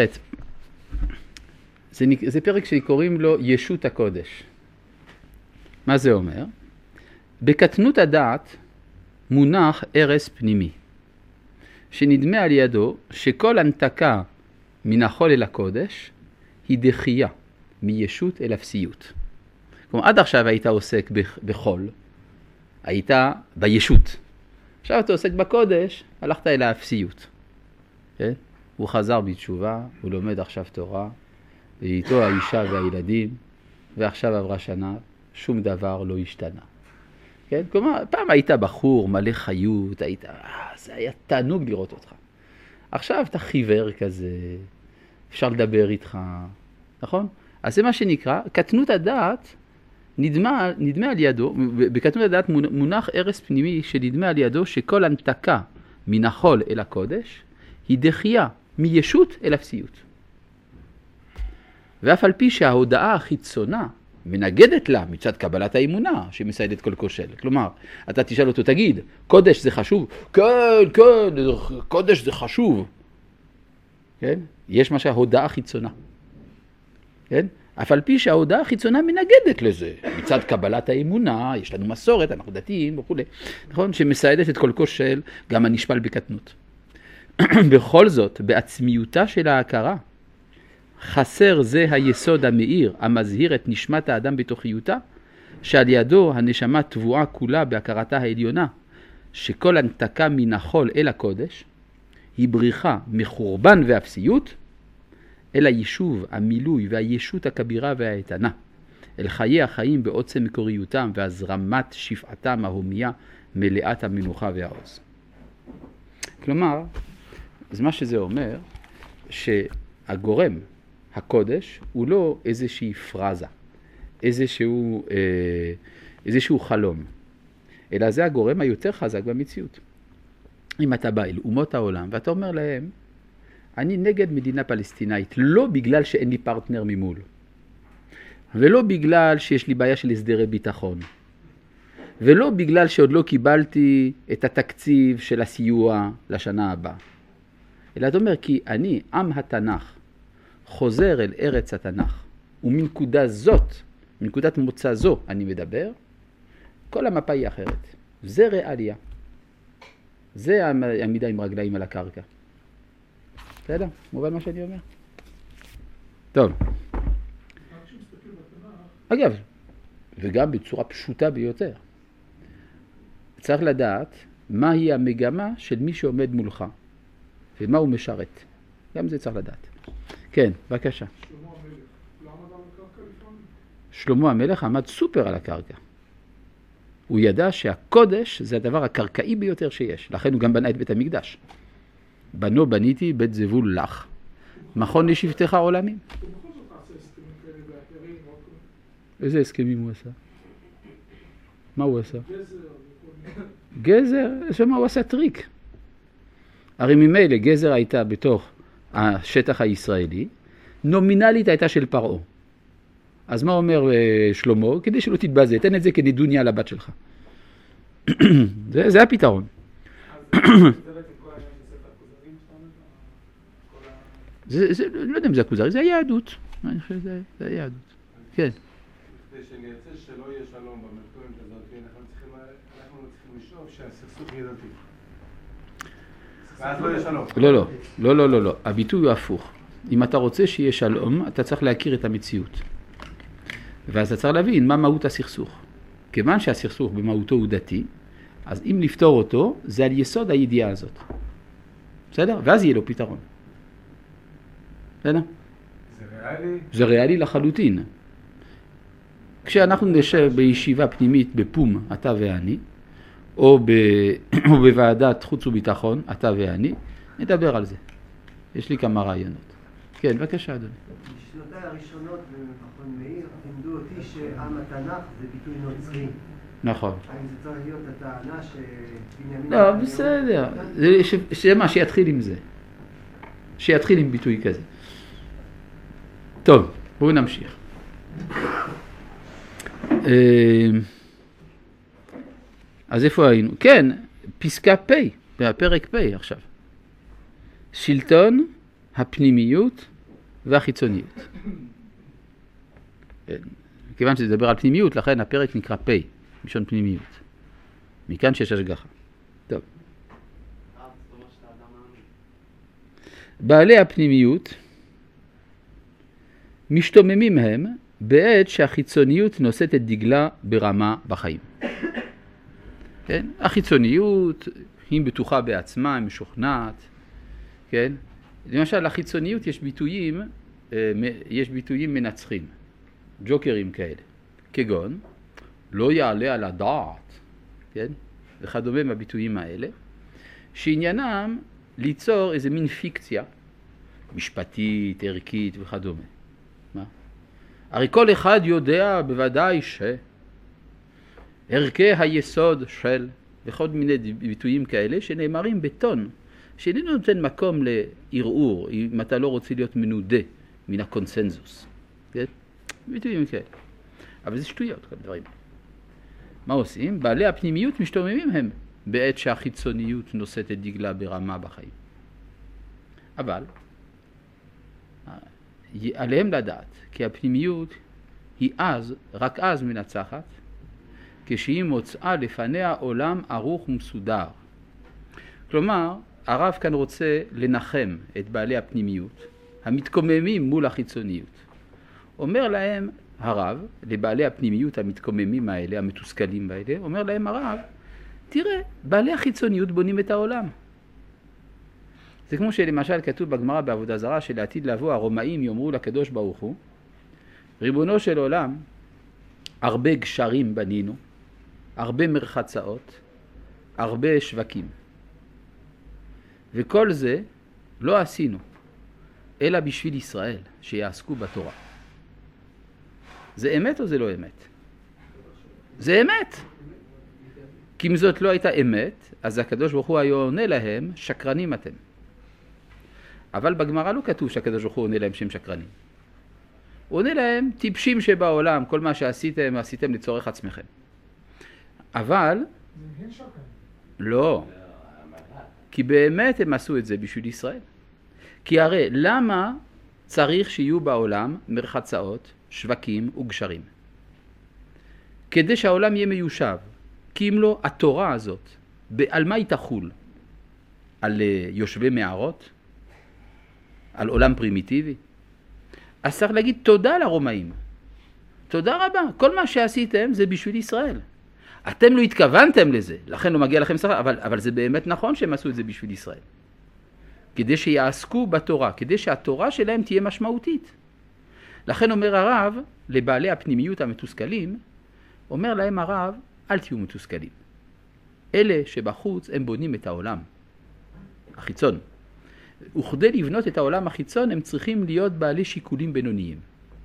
זה פרק שקוראים לו ישות הקודש. מה זה אומר? בקטנות הדעת מונח ערש פנימי, שנדמה על ידו שכל הנתקה מן החול אל הקודש היא דחייה מישות אל אפסיות. כלומר, עד עכשיו היית עוסק בחול, היית בישות. עכשיו אתה עוסק בקודש, הלכת אל האפסיות. כן? הוא חזר בתשובה, הוא לומד עכשיו תורה, ואיתו האישה והילדים, ועכשיו עברה שנה, שום דבר לא השתנה. כן? כלומר, פעם היית בחור, מלא חיות, זה היה תענוג לראות אותך. עכשיו אתה חיוור כזה, אפשר לדבר איתך, נכון? אז זה מה שנקרא, קטנות הדעת, נדמה על ידו, בקטנות הדעת מונח ערש פנימי שנדמה על ידו שכל הנתקה מן החול אל הקודש, היא דחייה מישות אל אפסיות. ואף על פי שההודעה החיצונה מנגדת לה מצד קבלת האמונה שמסיידת כל כושל. כלומר, אתה תשאל אותו, תגיד, קודש זה חשוב? כן, קודש זה חשוב. כן? יש מה שההודעה חיצונה. כן? אף על פי שההודעה החיצונה מנגדת לזה. מצד קבלת האמונה, יש לנו מסורת, אנחנו דתיים וכו'. נכון? שמסיידת את כל כושל, גם הנשפל בקטנות. בכל זאת, בעצמיותה של ההכרה, חסר זה היסוד המאיר, המזהיר את נשמת האדם בתוכיותה, שעל ידו הנשמה תבואה כולה בהכרתה העליונה, שכל הנתקה מן החול אל הקודש, היא בריחה מחורבן ואפסיות, אל היישוב, המילוי והישות הכבירה והאיתנה, אל חיי החיים בעוצם מקוריותם והזרמת שפעתם ההומיה מלאת המנוחה והעוז. כלומר, אז מה שזה אומר, שהגורם, הקודש, הוא לא איזושהי פרזה, איזשהו חלום, אלא זה הגורם היותר חזק במציאות. אם אתה בא אל אומות העולם ואתה אומר להם, אני נגד מדינה פלסטינאית, לא בגלל שאין לי פרטנר ממול, ולא בגלל שיש לי בעיה של הסדרי ביטחון, ולא בגלל שעוד לא קיבלתי את התקציב של הסיוע לשנה הבאה. אלא אתה אומר, כי אני, עם התנ"ך, חוזר אל ארץ התנ"ך, ומנקודה זאת, מנקודת מוצא זו אני מדבר, כל המפה היא אחרת. זה ריאליה. זה העמידה עם רגליים על הקרקע. בסדר? מובן מה שאני אומר? טוב. אגב, וגם בצורה פשוטה ביותר. צריך לדעת מהי המגמה של מי שעומד מולך, ומה הוא משרת. גם זה צריך לדעת. כן, בבקשה. שלמה המלך, לא עמד על הקרקע לפעמים? שלמה המלך עמד סופר על הקרקע. הוא ידע שהקודש זה הדבר הקרקעי ביותר שיש. לכן הוא גם בנה את בית המקדש. בניתי בית זבול לך. מכון לשבטך עולמים. הוא בכל זאת עשה הסכמים כאלה באתרים, איזה הסכמים הוא עשה? מה הוא עשה? גזר, גזר, שמה הוא עשה טריק. הרי ממילא גזר הייתה בתוך השטח הישראלי, נומינלית הייתה של פרעה. אז מה אומר שלמה? כדי שלא תתבזה, תן את זה כנדוניה לבת שלך. זה הפתרון. לא יודע אם זה הכוזרי, זה היהדות. אני חושב שזה היהדות. כן. כדי שנייצא שלא יהיה שלום במתכונת הזאת, אנחנו צריכים לשאוף שהסכסוך יהיה דתי. ואז לא יהיה שלום. לא. הביטוי הוא הפוך. אם אתה רוצה שיהיה שלום, אתה צריך להכיר את המציאות. ואז אתה צריך להבין מה מהות הסכסוך. כיוון שהסכסוך במהותו הוא דתי, אז אם לפתור אותו, זה על יסוד הידיעה הזאת. בסדר? ואז יהיה לו פתרון. בסדר? זה ריאלי? זה ריאלי לחלוטין. כשאנחנו נשב בישיבה פנימית בפום, אתה ואני, או בוועדת חוץ וביטחון, אתה ואני, נדבר על זה. יש לי כמה רעיונות. כן, בבקשה אדוני. בשנותיי הראשונות במכון מאיר לימדו אותי שעם התנ"ך זה ביטוי נוצרי. נכון. האם זה צריך להיות הטענה שבנימין... לא, בסדר. שמה, שיתחיל עם זה. שיתחיל עם ביטוי כזה. טוב, בואו נמשיך. אז איפה היינו? כן, פסקה פ' בפרק פ' עכשיו. שלטון, הפנימיות והחיצוניות. כיוון שזה דבר על פנימיות, לכן הפרק נקרא פ', משון פנימיות. מכאן שיש השגחה. טוב. בעלי הפנימיות משתוממים הם בעת שהחיצוניות נושאת את דגלה ברמה בחיים. כן? החיצוניות היא בטוחה בעצמה, היא משוכנעת. כן? למשל, לחיצוניות יש ביטויים מנצחים, ג'וקרים כאלה, כגון לא יעלה על הדעת, כן? וכדומה מהביטויים האלה, שעניינם ליצור איזה מין פיקציה משפטית, ערכית וכדומה. מה? הרי כל אחד יודע בוודאי ערכי היסוד של, וכל מיני ביטויים כאלה שנאמרים בטון, שאיננו נותן מקום לערעור, אם אתה לא רוצה להיות מנודה מן הקונסנזוס. כן? ביטויים כאלה. אבל זה שטויות, כל דברים. מה עושים? בעלי הפנימיות משתוממים הם בעת שהחיצוניות נושאת את דגלה ברמה בחיים. אבל עליהם לדעת כי הפנימיות היא רק אז מנצחת, כשהיא מוצאה לפניה עולם ערוך ומסודר. כלומר, הרב כאן רוצה לנחם את בעלי הפנימיות, המתקוממים מול החיצוניות. אומר להם הרב, לבעלי הפנימיות המתקוממים האלה, המתוסכלים האלה, אומר להם הרב, תראה, בעלי החיצוניות בונים את העולם. זה כמו שלמשל כתוב בגמרא בעבודה זרה, שלעתיד לבוא הרומאים יאמרו לקדוש ברוך הוא, ריבונו של עולם, הרבה גשרים בנינו, הרבה מרחצאות, הרבה שווקים. וכל זה לא עשינו, אלא בשביל ישראל, שיעסקו בתורה. זה אמת או זה לא אמת? זה אמת. כי אם זאת לא הייתה אמת, אז הקדוש ברוך הוא היה עונה להם, שקרנים אתם. אבל בגמרא לא כתוב שהקדוש ברוך הוא עונה להם שהם שקרנים. הוא עונה להם, טיפשים שבעולם, כל מה שעשיתם, עשיתם לצורך עצמכם. אבל, לא. כי באמת הם עשו את זה בשביל ישראל. כי הרי למה צריך שיהיו בעולם מרחצאות, שווקים וגשרים? כדי שהעולם יהיה מיושב. כי אם לא, התורה הזאת, על מה היא תחול? על יושבי מערות? על עולם פרימיטיבי? אז צריך להגיד תודה לרומאים. תודה רבה. כל מה שעשיתם זה בשביל ישראל. אתם לא התכוונתם לזה, לכן לא מגיע לכם שכר, אבל זה באמת נכון שהם עשו את זה בשביל ישראל. כדי שיעסקו בתורה, כדי שהתורה שלהם תהיה משמעותית. לכן אומר הרב, לבעלי הפנימיות המתוסכלים, אומר להם הרב, אל תהיו מתוסכלים. אלה שבחוץ הם בונים את העולם, החיצון. וכדי לבנות את העולם החיצון הם צריכים להיות בעלי שיקולים בינוניים.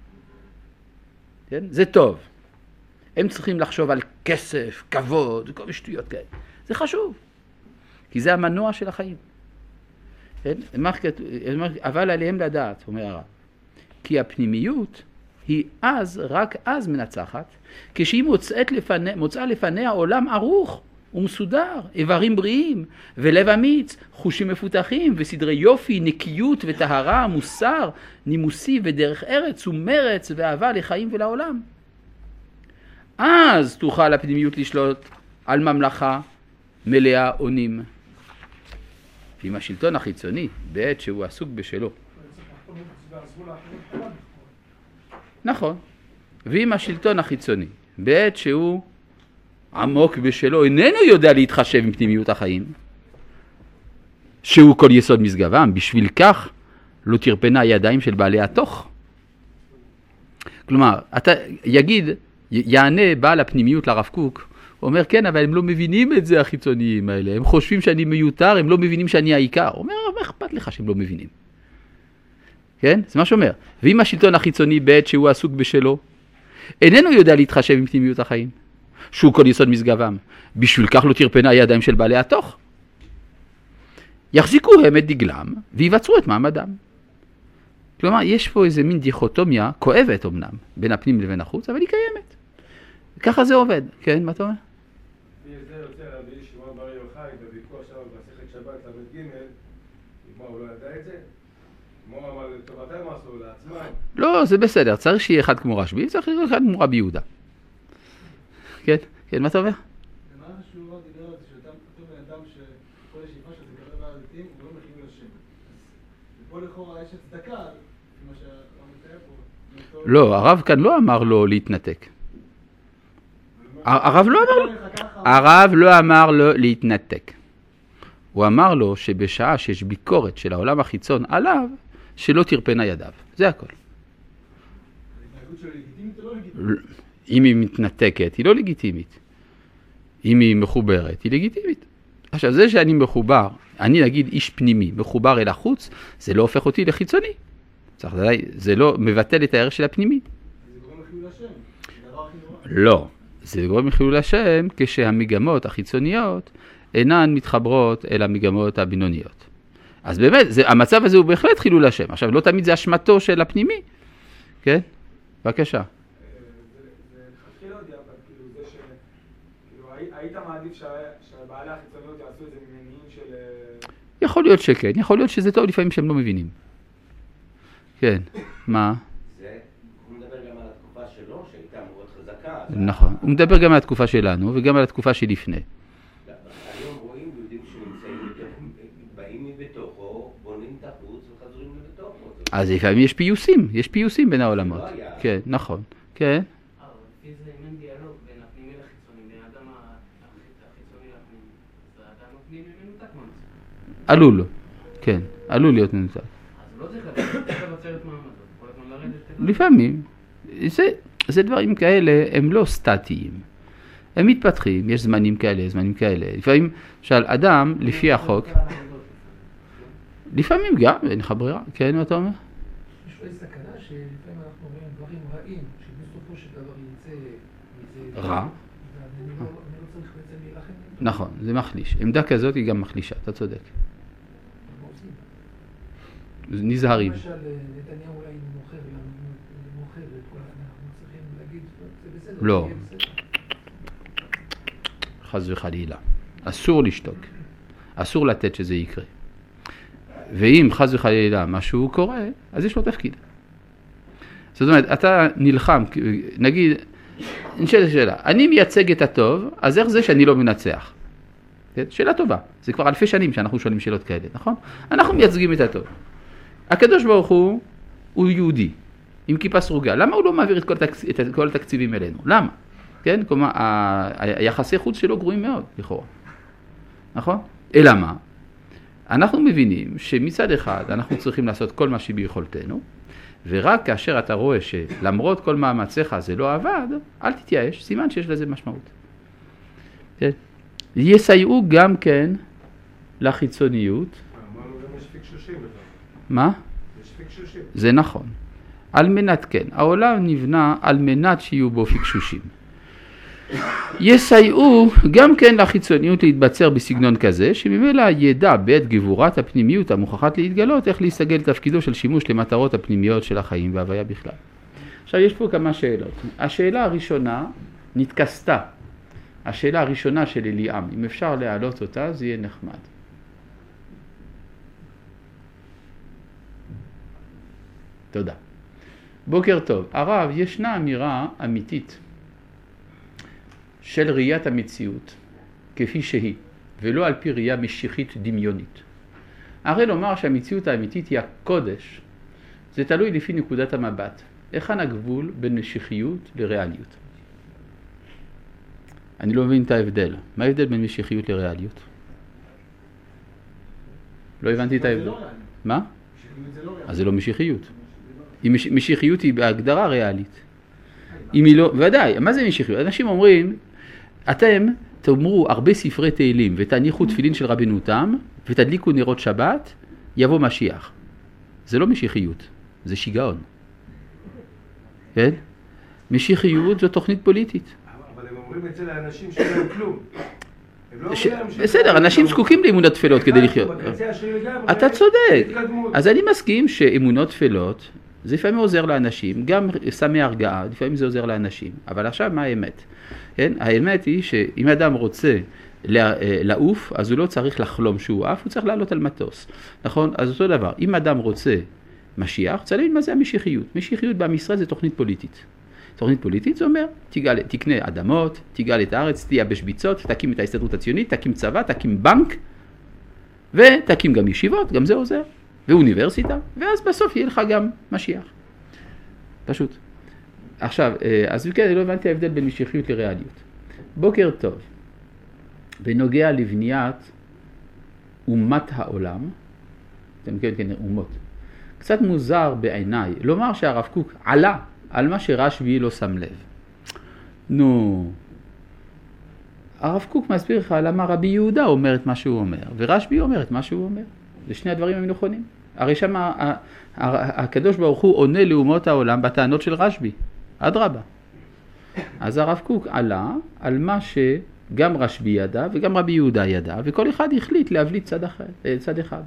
כן? זה טוב. הם צריכים לחשוב על כסף, כבוד, כל שטויות כאלה. זה חשוב. כי זה המנוע של החיים. כן? אבל עליהם לדעת, אומר הרב. כי הפנימיות היא רק אז מנצחת, כשהיא מוצאה לפניה עולם ערוך ומסודר, איברים בריאים ולב אמיץ, חושים מפותחים וסדרי יופי, נקיות וטהרה, מוסר, נימוסי ודרך ארץ ומרץ ואהבה לחיים ולעולם. אז תוכל הפנימיות לשלוט על ממלכה מלאה אונים. עם השלטון החיצוני, בעת שהוא עסוק בשלו. נכון. ועם השלטון החיצוני, בעת שהוא עמוק בשלו, איננו יודע להתחשב עם פנימיות החיים, שהוא כל יסוד משגבם, בשביל כך לא תרפנה הידיים של בעלי התוך. כלומר, אתה יענה בעל הפנימיות לרב קוק, הוא אומר, כן, אבל הם לא מבינים את זה, החיצוניים האלה. הם חושבים שאני מיותר, הם לא מבינים שאני העיקר. הוא אומר, מה אכפת לך שהם לא מבינים? כן? זה מה שאומר. ואם השלטון החיצוני בעת שהוא עסוק בשלו, איננו יודע להתחשב עם פנימיות החיים, שהוא כל יסוד משגבם. בשביל כך לא תרפנה הידיים של בעלי התוך. יחזיקו הם את דגלם ויבצרו את מעמדם. כלומר, יש פה איזה מין דיכוטומיה, כואבת אמנם, בין הפנים לבין החוץ, אבל היא קיימת. ככה זה עובד. כן, מה אתה אומר? זה יוצא רבי שמעון בר יוחאי בוויכוח שלו במסכת שבת ל"ג, מה, הוא לא ידע את זה? מה הוא אמר לטובתם עשו לעצמם? לא, זה בסדר, צריך שיהיה אחד כמו רשב"י, צריך להיות אחד כמו רבי יהודה. כן, כן, מה אתה אומר? ומה שהוא לא דיבר על זה, שאותו בן אדם שכל השאיפה שזה קרב מהזיתים, הוא לא מכיל לשם. ופה לכאורה יש הצדקה, כמו שהרב מתאר פה. לא, הרב כאן לא אמר לו להתנתק. הרב לא אמר לו להתנתק. הוא אמר לו שבשעה שיש ביקורת של העולם החיצון עליו, שלא תרפנה ידיו. זה הכל. ההתנהגות שלו לגיטימית או לא לגיטימית? אם היא מתנתקת, היא לא לגיטימית. אם היא מחוברת, היא לגיטימית. עכשיו, זה שאני מחובר, אני נגיד איש פנימי, מחובר אל החוץ, זה לא הופך אותי לחיצוני. זה לא מבטל את הערך של הפנימי. זה גורם לחילול השם. זה דבר הכי נורא. לא. זה גורם לחילול השם כשהמגמות החיצוניות אינן מתחברות אל המגמות הבינוניות. אז באמת, המצב הזה הוא בהחלט חילול השם. עכשיו, לא תמיד זה אשמתו של הפנימי. כן? בבקשה. זה חתחיל עוד יפה, כאילו זה כאילו היית מעדיף שהבעלי החיצוניות יעשו את זה ממניעים של... יכול להיות שכן, יכול להיות שזה טוב לפעמים שהם לא מבינים. כן, מה? הוא מדבר גם על התקופה שלו, שהייתה מאוד חזקה. נכון, הוא מדבר גם על התקופה שלנו וגם על התקופה שלפני. היום רואים יהודים שנמצאים, באים מבתוכו, בונים את החוץ וחזרים לבתוכו. אז לפעמים יש פיוסים בין העולמות. כן, נכון, כן. לפי זה אם אין דיאלוג בין הפנימי לחיצוני, בין האדם החיצוני לפנימי, אז האדם הפנימי מנותק מהמציאות. עלול, כן, עלול להיות מנותק. אז הוא לא צריך לבצר את מעמדו, כל הזמן לרדת. לפעמים, זה דברים כאלה, הם לא סטטיים. הם מתפתחים, יש זמנים כאלה, זמנים כאלה. לפעמים, של אדם, לפי החוק, לפעמים גם, אין לך ברירה. כן, מה אתה אומר? יש פה סכנה שלפעמים אנחנו רואים דברים רעים, שבסופו של דבר יצא מזה... רע. ואני לא צריך בעצם להילחם. נכון, זה מחליש. עמדה כזאת היא גם מחלישה, אתה צודק. מה עושים? נזהרים. למשל, נתניהו אולי מוכר את כל אנחנו צריכים להגיד, זה בסדר. לא. זה בסדר. חס וחלילה. אסור לשתוק. אסור לתת שזה יקרה. ואם חס וחלילה משהו קורה, אז יש לו תפקיד. זאת אומרת, אתה נלחם, נגיד, נשאלת שאלה, אני מייצג את הטוב, אז איך זה שאני לא מנצח? שאלה טובה. זה כבר אלפי שנים שאנחנו שואלים שאלות כאלה, נכון? אנחנו מייצגים את הטוב. הקדוש ברוך הוא יהודי, עם כיפה סרוגה. למה הוא לא מעביר את כל התקציבים אלינו? למה? כן? כלומר, היחסי חוץ שלו גרועים מאוד, לכאורה. נכון? אלא מה? אנחנו מבינים שמצד אחד אנחנו צריכים לעשות כל מה שביכולתנו, ורק כאשר אתה רואה שלמרות כל מאמציך זה לא עבד, אל תתייאש, סימן שיש לזה משמעות. כן? יסייעו גם כן לחיצוניות. אמרנו גם יש פיקשושים בכלל. מה? יש פיקשושים. זה נכון. על מנת כן. העולם נבנה על מנת שיהיו בו פיקשושים. יסייעו גם כן לחיצוניות להתבצר בסגנון כזה, שממילא ידע בעת גבורת הפנימיות המוכחת להתגלות איך להסתגל תפקידו של שימוש למטרות הפנימיות של החיים וההוויה בכלל. עכשיו יש פה כמה שאלות. השאלה הראשונה נתכסתה. השאלה הראשונה של אליעם, אם אפשר להעלות אותה זה יהיה נחמד. תודה. בוקר טוב. הרב, ישנה אמירה אמיתית של ראיית המציאות כפי שהיא, ולא על פי ראייה משיחית דמיונית. הרי לומר שהמציאות האמיתית היא הקודש, זה תלוי לפי נקודת המבט. היכן הגבול בין משיחיות לריאליות? אני לא מבין את ההבדל. מה ההבדל בין משיחיות לריאליות? לא הבנתי את ההבדל. מה? אז זה לא משיחיות. משיחיות היא בהגדרה ריאלית. אם היא לא, ודאי, מה זה משיחיות? אנשים אומרים, אתם תאמרו הרבה ספרי תהילים ותניחו תפילין של רבנו תם ותדליקו נרות שבת, יבוא משיח. זה לא משיחיות, זה שיגעון. כן? משיחיות זו תוכנית פוליטית. אבל הם אומרים את זה לאנשים שאין להם כלום. בסדר, אנשים זקוקים לאמונות תפלות כדי לחיות. אתה צודק. אז אני מסכים שאמונות תפלות, זה לפעמים עוזר לאנשים, גם סמי הרגעה, לפעמים זה עוזר לאנשים. אבל עכשיו מה האמת? האמת היא שאם אדם רוצה לעוף, אז הוא לא צריך לחלום שהוא עף, הוא צריך לעלות על מטוס. נכון? אז אותו דבר, אם אדם רוצה משיח, צריך להבין מה זה המשיחיות. משיחיות בעם ישראל זה תוכנית פוליטית. תוכנית פוליטית זה אומר, תקנה אדמות, תגאל את הארץ, תייבש ביצות, תקים את ההסתדרות הציונית, תקים צבא, תקים בנק, ותקים גם ישיבות, גם זה עוזר, ואוניברסיטה, ואז בסוף יהיה לך גם משיח. פשוט. עכשיו, אז כן, אני לא הבנתי ההבדל בין משיחיות לריאליות. בוקר טוב. בנוגע לבניית אומת העולם, אתם כן, אומות. קצת מוזר בעיניי, לומר שהרב קוק עלה על מה שרשב"י לא שם לב. נו, הרב קוק מסביר לך למה רבי יהודה אומר את מה שהוא אומר, ורשב"י אומר את מה שהוא אומר. זה שני הדברים הם נכונים. הרי שם הקדוש ברוך הוא עונה לאומות העולם בטענות של רשב"י. אדרבה. אז הרב קוק עלה על מה שגם רשב"י ידע וגם רבי יהודה ידע, וכל אחד החליט להבליט צד אחד.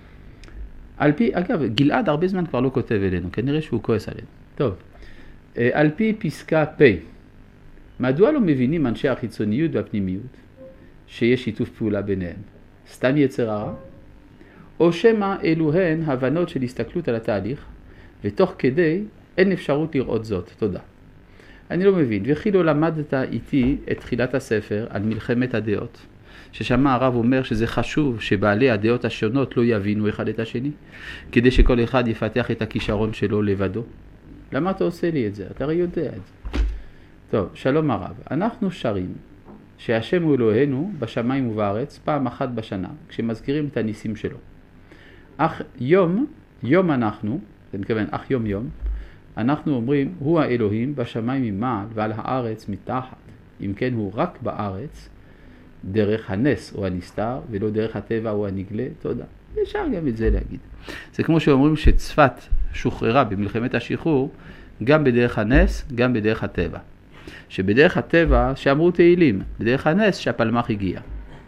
על פי, אגב, גלעד הרבה זמן כבר לא כותב אלינו, כנראה שהוא כועס עלינו. טוב, על פי פסקה פ', מדוע לא מבינים אנשי החיצוניות והפנימיות שיש שיתוף פעולה ביניהם? סתם יצר הרע? או שמא אלו הן הבנות של הסתכלות על התהליך, ותוך כדי אין אפשרות לראות זאת. תודה. אני לא מבין, וכי לא למדת איתי את תחילת הספר על מלחמת הדעות, ששמע הרב אומר שזה חשוב שבעלי הדעות השונות לא יבינו אחד את השני, כדי שכל אחד יפתח את הכישרון שלו לבדו. למה אתה עושה לי את זה? אתה הרי יודע את זה. טוב, שלום הרב. אנחנו שרים שהשם הוא אלוהינו בשמיים ובארץ פעם אחת בשנה, כשמזכירים את הניסים שלו. אך יום אנחנו, אני מתכוון, אך יום, אנחנו אומרים, הוא האלוהים בשמיים ממעל ועל הארץ מתחת. אם כן, הוא רק בארץ, דרך הנס או הנסתר, ולא דרך הטבע או הנגלה. תודה. אפשר גם את זה להגיד. זה כמו שאומרים שצפת שוחררה במלחמת השחרור, גם בדרך הנס, גם בדרך הטבע. שבדרך הטבע שאמרו תהילים, בדרך הנס שהפלמח הגיע.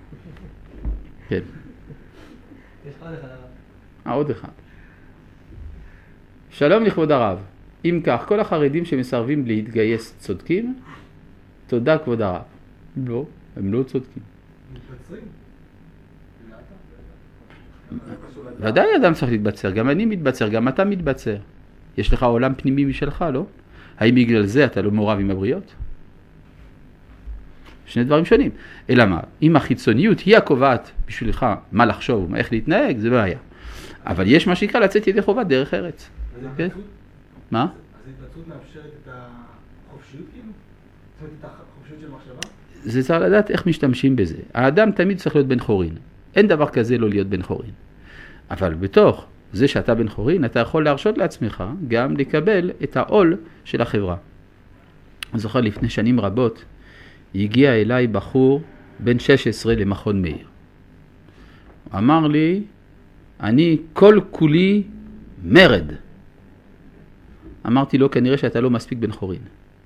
כן. יש עוד אחד. עוד אחד. שלום לכבוד הרב. אם כך, כל החרדים שמסרבים להתגייס צודקים? תודה כבוד הרב. לא, הם לא צודקים. מתבצרים? ודאי אדם צריך להתבצר, גם אני מתבצר, גם אתה מתבצר. יש לך עולם פנימי משלך, לא? האם בגלל זה אתה לא מעורב עם הבריות? שני דברים שונים. אלא מה? אם החיצוניות היא הקובעת בשבילך מה לחשוב, איך להתנהג, זה בעיה. אבל יש מה שיקרא לצאת ידי חובה דרך ארץ. כן? מה? אז ההתבצרות מאפשרת את החופשיות כאילו? זאת אומרת, את החופשיות של מחשבה? זה צריך לדעת איך משתמשים בזה. האדם תמיד צריך להיות בן חורין. אין דבר כזה לא להיות בן חורין. אבל בתוך זה שאתה בן חורין, אתה יכול להרשות לעצמך גם לקבל את העול של החברה. אני זוכר לפני שנים רבות, הגיע אליי בחור בן 16 למכון מאיר. הוא אמר לי, אני כל כולי מרד. אמרתי לו, כנראה שאתה לא מספיק בן חורין.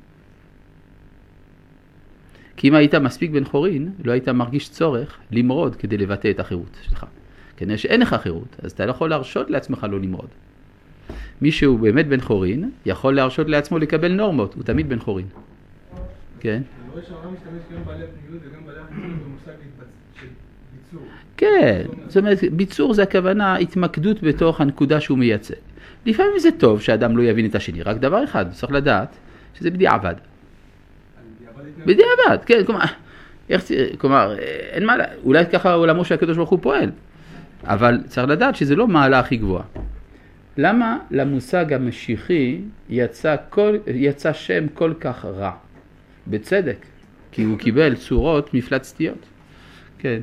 כי אם היית מספיק בן חורין, לא היית מרגיש צורך למרוד כדי לבטא את החירות שלך. כנראה שאין לך חירות, אז אתה לא יכול להרשות לעצמך לא למרוד. מי שהוא באמת בן חורין, יכול להרשות לעצמו לקבל נורמות, הוא תמיד בן חורין. כן? אני רואה שהעולם משתמש גם בעלי הפנימיות וגם בעלי הפנימיות במושג של ביצור. כן, זאת אומרת, ביצור זה הכוונה התמקדות בתוך הנקודה שהוא מייצג. לפעמים זה טוב שאדם לא יבין את השני, רק דבר אחד, צריך לדעת שזה בדיעבד. בדיעבד, כן, כלומר, אין מה, אולי ככה עולמו שהקדוש ברוך הוא פועל, אבל צריך לדעת שזה לא מעלה הכי גבוהה. למה למושג המשיחי יצא שם כל כך רע? בצדק, כי הוא קיבל צורות מפלצתיות. כן.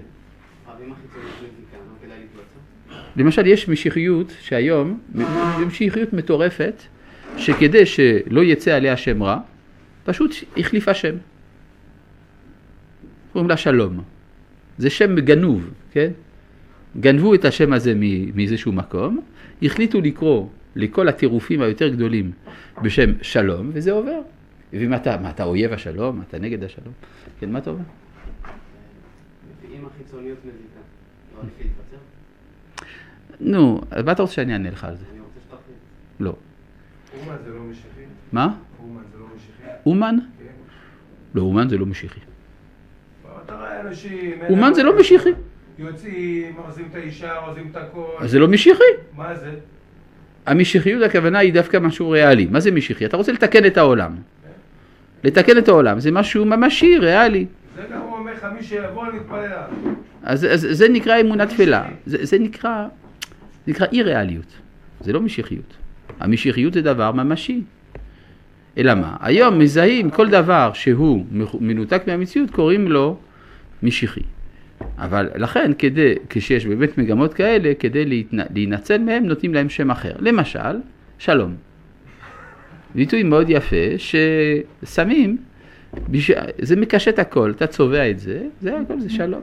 למשל, יש משיחיות שהיום, משיחיות מטורפת, שכדי שלא יצא עליה שם רע, פשוט החליפה שם. קוראים לה שלום. זה שם גנוב, כן? גנבו את השם הזה מאיזשהו מקום, החליטו לקרוא לכל הטירופים היותר גדולים בשם שלום, וזה עובר. ומה אתה אויב השלום? אתה נגד השלום? כן, מה אתה אומר? אם החיצוניות מזיקה, לא לפי להתבצר? נו, מה אתה רוצה שאני אענה לך על זה? אני רוצה שתחליט. לא. אומן זה לא משיחי? מה? אומן זה לא משיחי? אומן? כן. לא, אומן זה לא משיחי. אתה רואה אנשים... אומן זה לא משיחי. יוצאים, עוזים את האישה, עוזים את הכל. אז זה לא משיחי. מה זה? המשיחיות, הכוונה היא דווקא משהו ריאלי. מה זה משיחי? אתה רוצה לתקן את העולם. לתקן את העולם זה משהו ממשי, ריאלי. זה גם הוא אומר לך, מי שיבוא נתפלל עליו. אז זה נקרא אמונה תפלה. זה נקרא אי ריאליות. זה לא משיחיות. המשיחיות זה דבר ממשי. אלא מה? היום מזהים כל דבר שהוא מנותק מהמציאות, קוראים לו משיחי. אבל לכן, כשיש באמת מגמות כאלה, כדי להינצל מהם, נותנים להם שם אחר. למשל, שלום. ביטוי מאוד יפה, ששמים, זה מקשט הכל, אתה צובע את זה, זה הכל, זה שלום.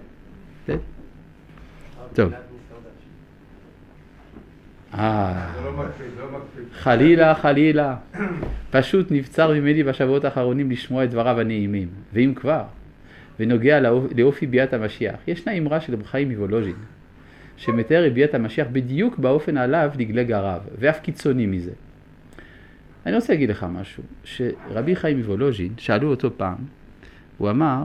טוב. זה לא מקפיד. חלילה. פשוט נבצר ממני בשבועות האחרונים לשמוע את דבריו הנעימים. ואם כבר, ונוגע לאופי ביאת המשיח, ישנה אמרה של רבי חיים מוולוז'ין, שמתאר את ביאת המשיח בדיוק באופן עליו לגלג הרב, ואף קיצוני מזה. אני רוצה להגיד לך משהו, שרבי חיים מוולוז'ין, שאלו אותו פעם, הוא אמר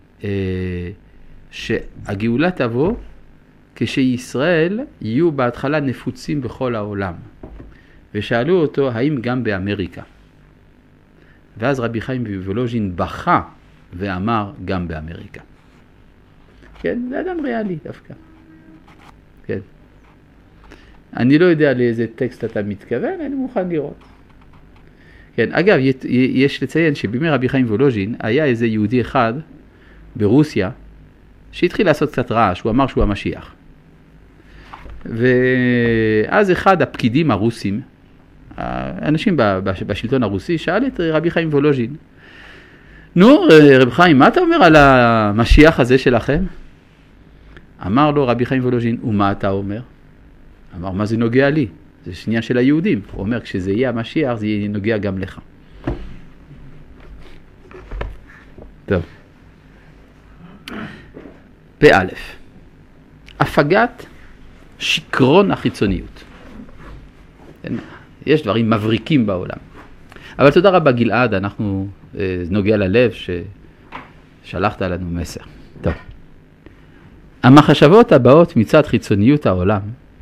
שהגאולה תבוא כשישראל יהיו בהתחלה נפוצים בכל העולם. ושאלו אותו, האם גם באמריקה? ואז רבי חיים מוולוז'ין בכה ואמר, גם באמריקה. כן, זה אדם ריאלי דווקא. כן. אני לא יודע לאיזה טקסט אתה מתכוון, אני מוכן לראות. כן, אגב, יש לציין שבימי רבי חיים מוולוז'ין היה איזה יהודי אחד ברוסיה שהתחיל לעשות קצת רעש, הוא אמר שהוא המשיח. ואז אחד הפקידים הרוסים, האנשים בשלטון הרוסי, שאל את רבי חיים מוולוז'ין, נו, רבי חיים, מה אתה אומר על המשיח הזה שלכם? אמר לו רבי חיים מוולוז'ין, ומה אתה אומר? אמר, מה זה נוגע לי? זה עניין של היהודים. הוא אומר, כשזה יהיה המשיח, זה יהיה נוגע גם לך. טוב. פא. הפגת שקרון החיצוניות. יש דברים מבריקים בעולם. אבל תודה רבה גלעד, אנחנו נוגע ללב ששלחת לנו מסר. טוב. המחשבות הבאות מצד חיצוניות העולם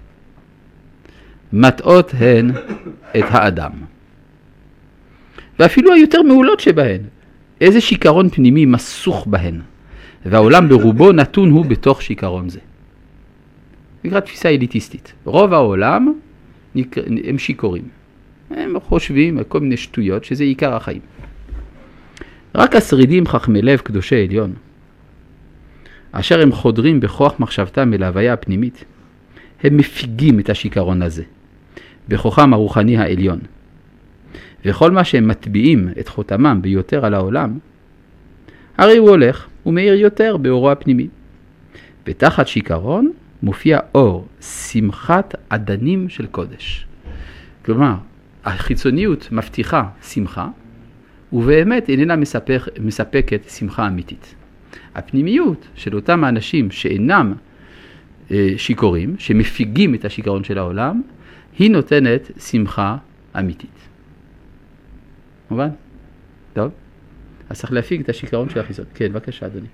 מטעות הן את האדם. ואפילו היותר מעולות שבהן. איזה שיקרון פנימי מסוך בהן. והעולם ברובו נתון הוא בתוך שיקרון זה. נקרא תפיסה אליטיסטית. רוב העולם הם שיקורים. הם חושבים על כל מיני שטויות שזה עיקר החיים. רק השרידים חכמי לב קדושי עליון, אשר הם חודרים בכוח מחשבתם אל ההוויה הפנימית, הם מפיגים את השיקרון הזה, בכוחם הרוחני העליון. וכל מה שהם מטביעים את חותמם ביותר על העולם, הרי הוא הולך ומאיר יותר באורו הפנימי. ותחת שיקרון מופיע אור, שמחת עדנים של קודש. כלומר, החיצוניות מבטיחה שמחה, ובאמת איננה מספקת שמחה אמיתית. הפנימיות של אותם האנשים שאינם שיקורים, שמפיגים את השיקרון של העולם, היא נותנת שמחה אמיתית. מובן? טוב? אז צריך להפיג את השיקרון של החיצון. כן, בבקשה, אדוני.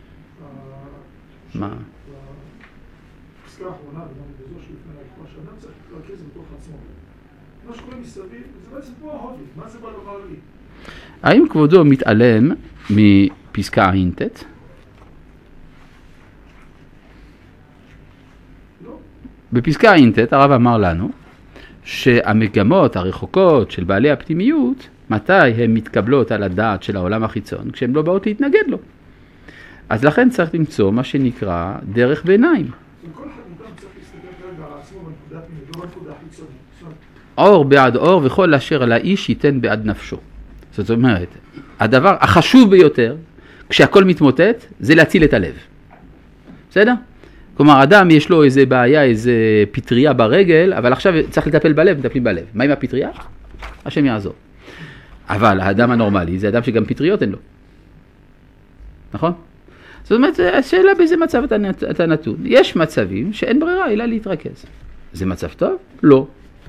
מה? הפסקה האחרונה, וגם בזו שלפני הלכות שאדם צריך להתרכז בתוך עצמו. מה שקורה מסביב, זה בעצם כמו ההובי, מה זה בא לומר לי? האם כבודו מתעלם מפסקה ע"ט? לא. בפסקה ע"ט הרב אמר לנו שהמגמות הרחוקות של בעלי הפנימיות, מתי הן מתקבלות על הדעת של העולם החיצון? כשהן לא באות להתנגד לו. אז לכן צריך למצוא מה שנקרא דרך ביניים. כל אחד מאיתנו צריך להסתכל כרגע על עצמו בנקודת פנימית, לא בנקודה חיצונית. אור בעד אור וכל אשר לאיש ייתן בעד נפשו. זאת אומרת, הדבר החשוב ביותר, כשהכל מתמוטט, זה להציל את הלב. בסדר? כלומר, אדם יש לו איזה בעיה, איזה פטריה ברגל, אבל עכשיו צריך לטפל בלב, מטפלים בלב. מה עם הפטריה? השם יעזור. אבל האדם הנורמלי זה אדם שגם פטריות אין לו. נכון? זאת אומרת, השאלה באיזה מצב אתה נתון. יש מצבים שאין ברירה אלא להתרכז. זה מצב טוב? לא.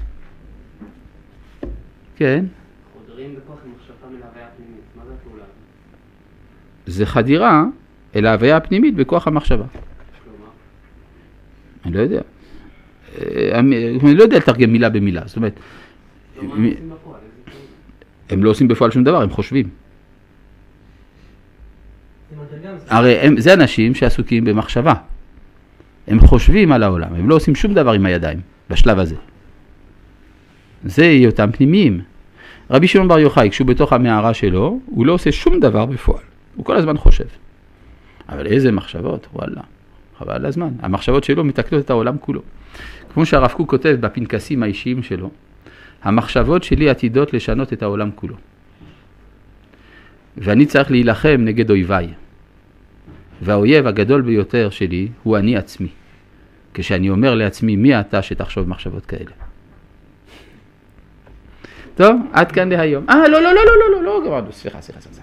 כן. חודרים בכוח המחשבה מלהוויה הפנימית. מה זה הפעולה? זה חדירה אל ההוויה הפנימית בכוח המחשבה. כלומר? אני לא יודע. אני לא יודע לתרגם מילה במילה. זאת אומרת, לא, מה הם עושים בפועל? הם לא עושים בפועל שום דבר, הם חושבים. הרי זה אנשים שעסוקים במחשבה. הם חושבים על העולם, הם לא עושים שום דבר עם הידיים בשלב הזה. זה היותם פנימיים. רבי שמעון בר יוחאי, כשהוא בתוך המערה שלו, הוא לא עושה שום דבר בפועל. הוא כל הזמן חושב. אבל איזה מחשבות, וואלה, חבל על הזמן. המחשבות שלו מתקנות את העולם כולו. כמו שהרב קוק כותב בפנקסים האישיים שלו, המחשבות שלי עתידות לשנות את העולם כולו. ואני צריך להילחם נגד אויביי. והאויב הגדול ביותר שלי הוא אני עצמי. כשאני אומר לעצמי, מי אתה שתחשוב מחשבות כאלה? טוב, עד כאן להיום. לא, גמרנו, סליחה.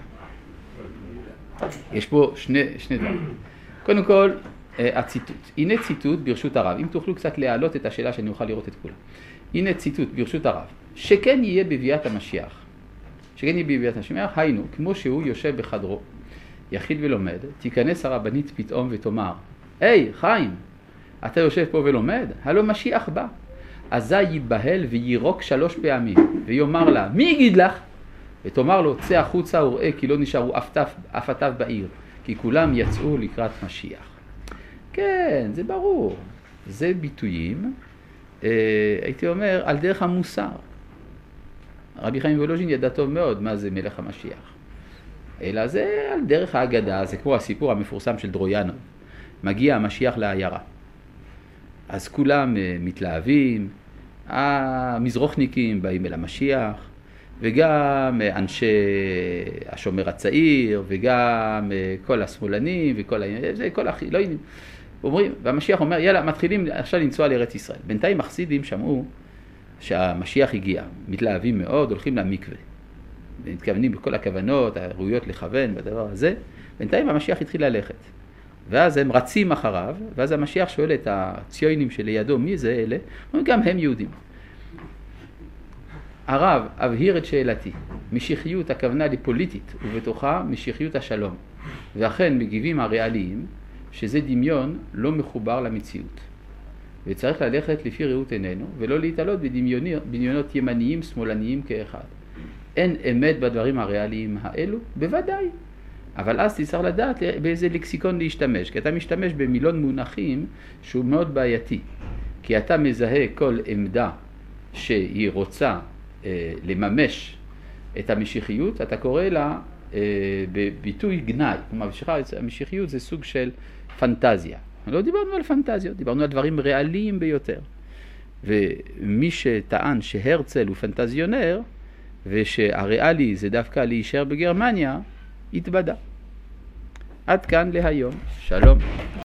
יש פה שני דברים. קודם כל, הציטוט. הנה ציטוט ברשות הרב. אם תוכלו קצת להעלות את השאלה שאני אוכל לראות את כולה. הנה ציטוט ברשות הרב. שכן יהיה בביאת המשיח. היינו, כמו שהוא יושב בחדרו, יחיד ולומד, תיכנס הרבנית פתאום ותאמר, היי, חיים, אתה יושב פה ולומד? הלא משיח בא. אזי ייבהל ויירוק 3 פעמים, ויאמר לה, מי יגיד לך? ותאמר לו, צא החוצה וראה, כי לא נשארו אף עטף בעיר, כי כולם יצאו לקראת משיח. כן, זה ברור. זה ביטויים, הייתי אומר, על דרך המוסר. רבי חיים וולוז'ין ידע טוב מאוד מה זה מלך המשיח. אלא זה על דרך האגדה, זה כמו הסיפור המפורסם של דרויאנו. מגיע המשיח לעיירה. אז כולם מתלהבים, המזרוחניקים באים אל המשיח, וגם אנשי השומר הצעיר, וגם כל השמאלנים, וכל החילונים. והמשיח אומר, יאללה, מתחילים עכשיו לנסוע לארץ ישראל. בינתיים החסידים שמעו שהמשיח הגיע, מתלהבים מאוד, הולכים למקווה. מתכוונים בכל הכוונות, הראויות לכוון בדבר הזה. בינתיים המשיח התחיל ללכת. ואז הם רצים אחריו, ואז המשיח שואל את הציונים שלידו, מי זה אלה? גם הם יהודים. הרב, הבהיר את שאלתי. משיחיות הכוונה לפוליטית, ובתוכה משיחיות השלום. ואכן מגיבים הריאליים, שזה דמיון לא מחובר למציאות. וצריך ללכת לפי ראות עינינו, ולא להתעלות בדמיונות ימניים, שמאלניים כאחד. אין אמת בדברים הריאליים האלו? בוודאי. אבל אז תצטרך לדעת באיזה לקסיקון להשתמש, כי אתה משתמש במילון מונחים שהוא מאוד בעייתי. כי אתה מזהה כל עמדה שהיא רוצה לממש את המשיחיות, אתה קורא לה בביטוי גנאי. כלומר, המשיחיות זה סוג של פנטזיה. לא דיברנו על פנטזיות, דיברנו על דברים ריאליים ביותר. ומי שטען שהרצל הוא פנטזיונר, ושהריאלי זה דווקא להישאר בגרמניה, התבדה. עד כאן להיום. שלום.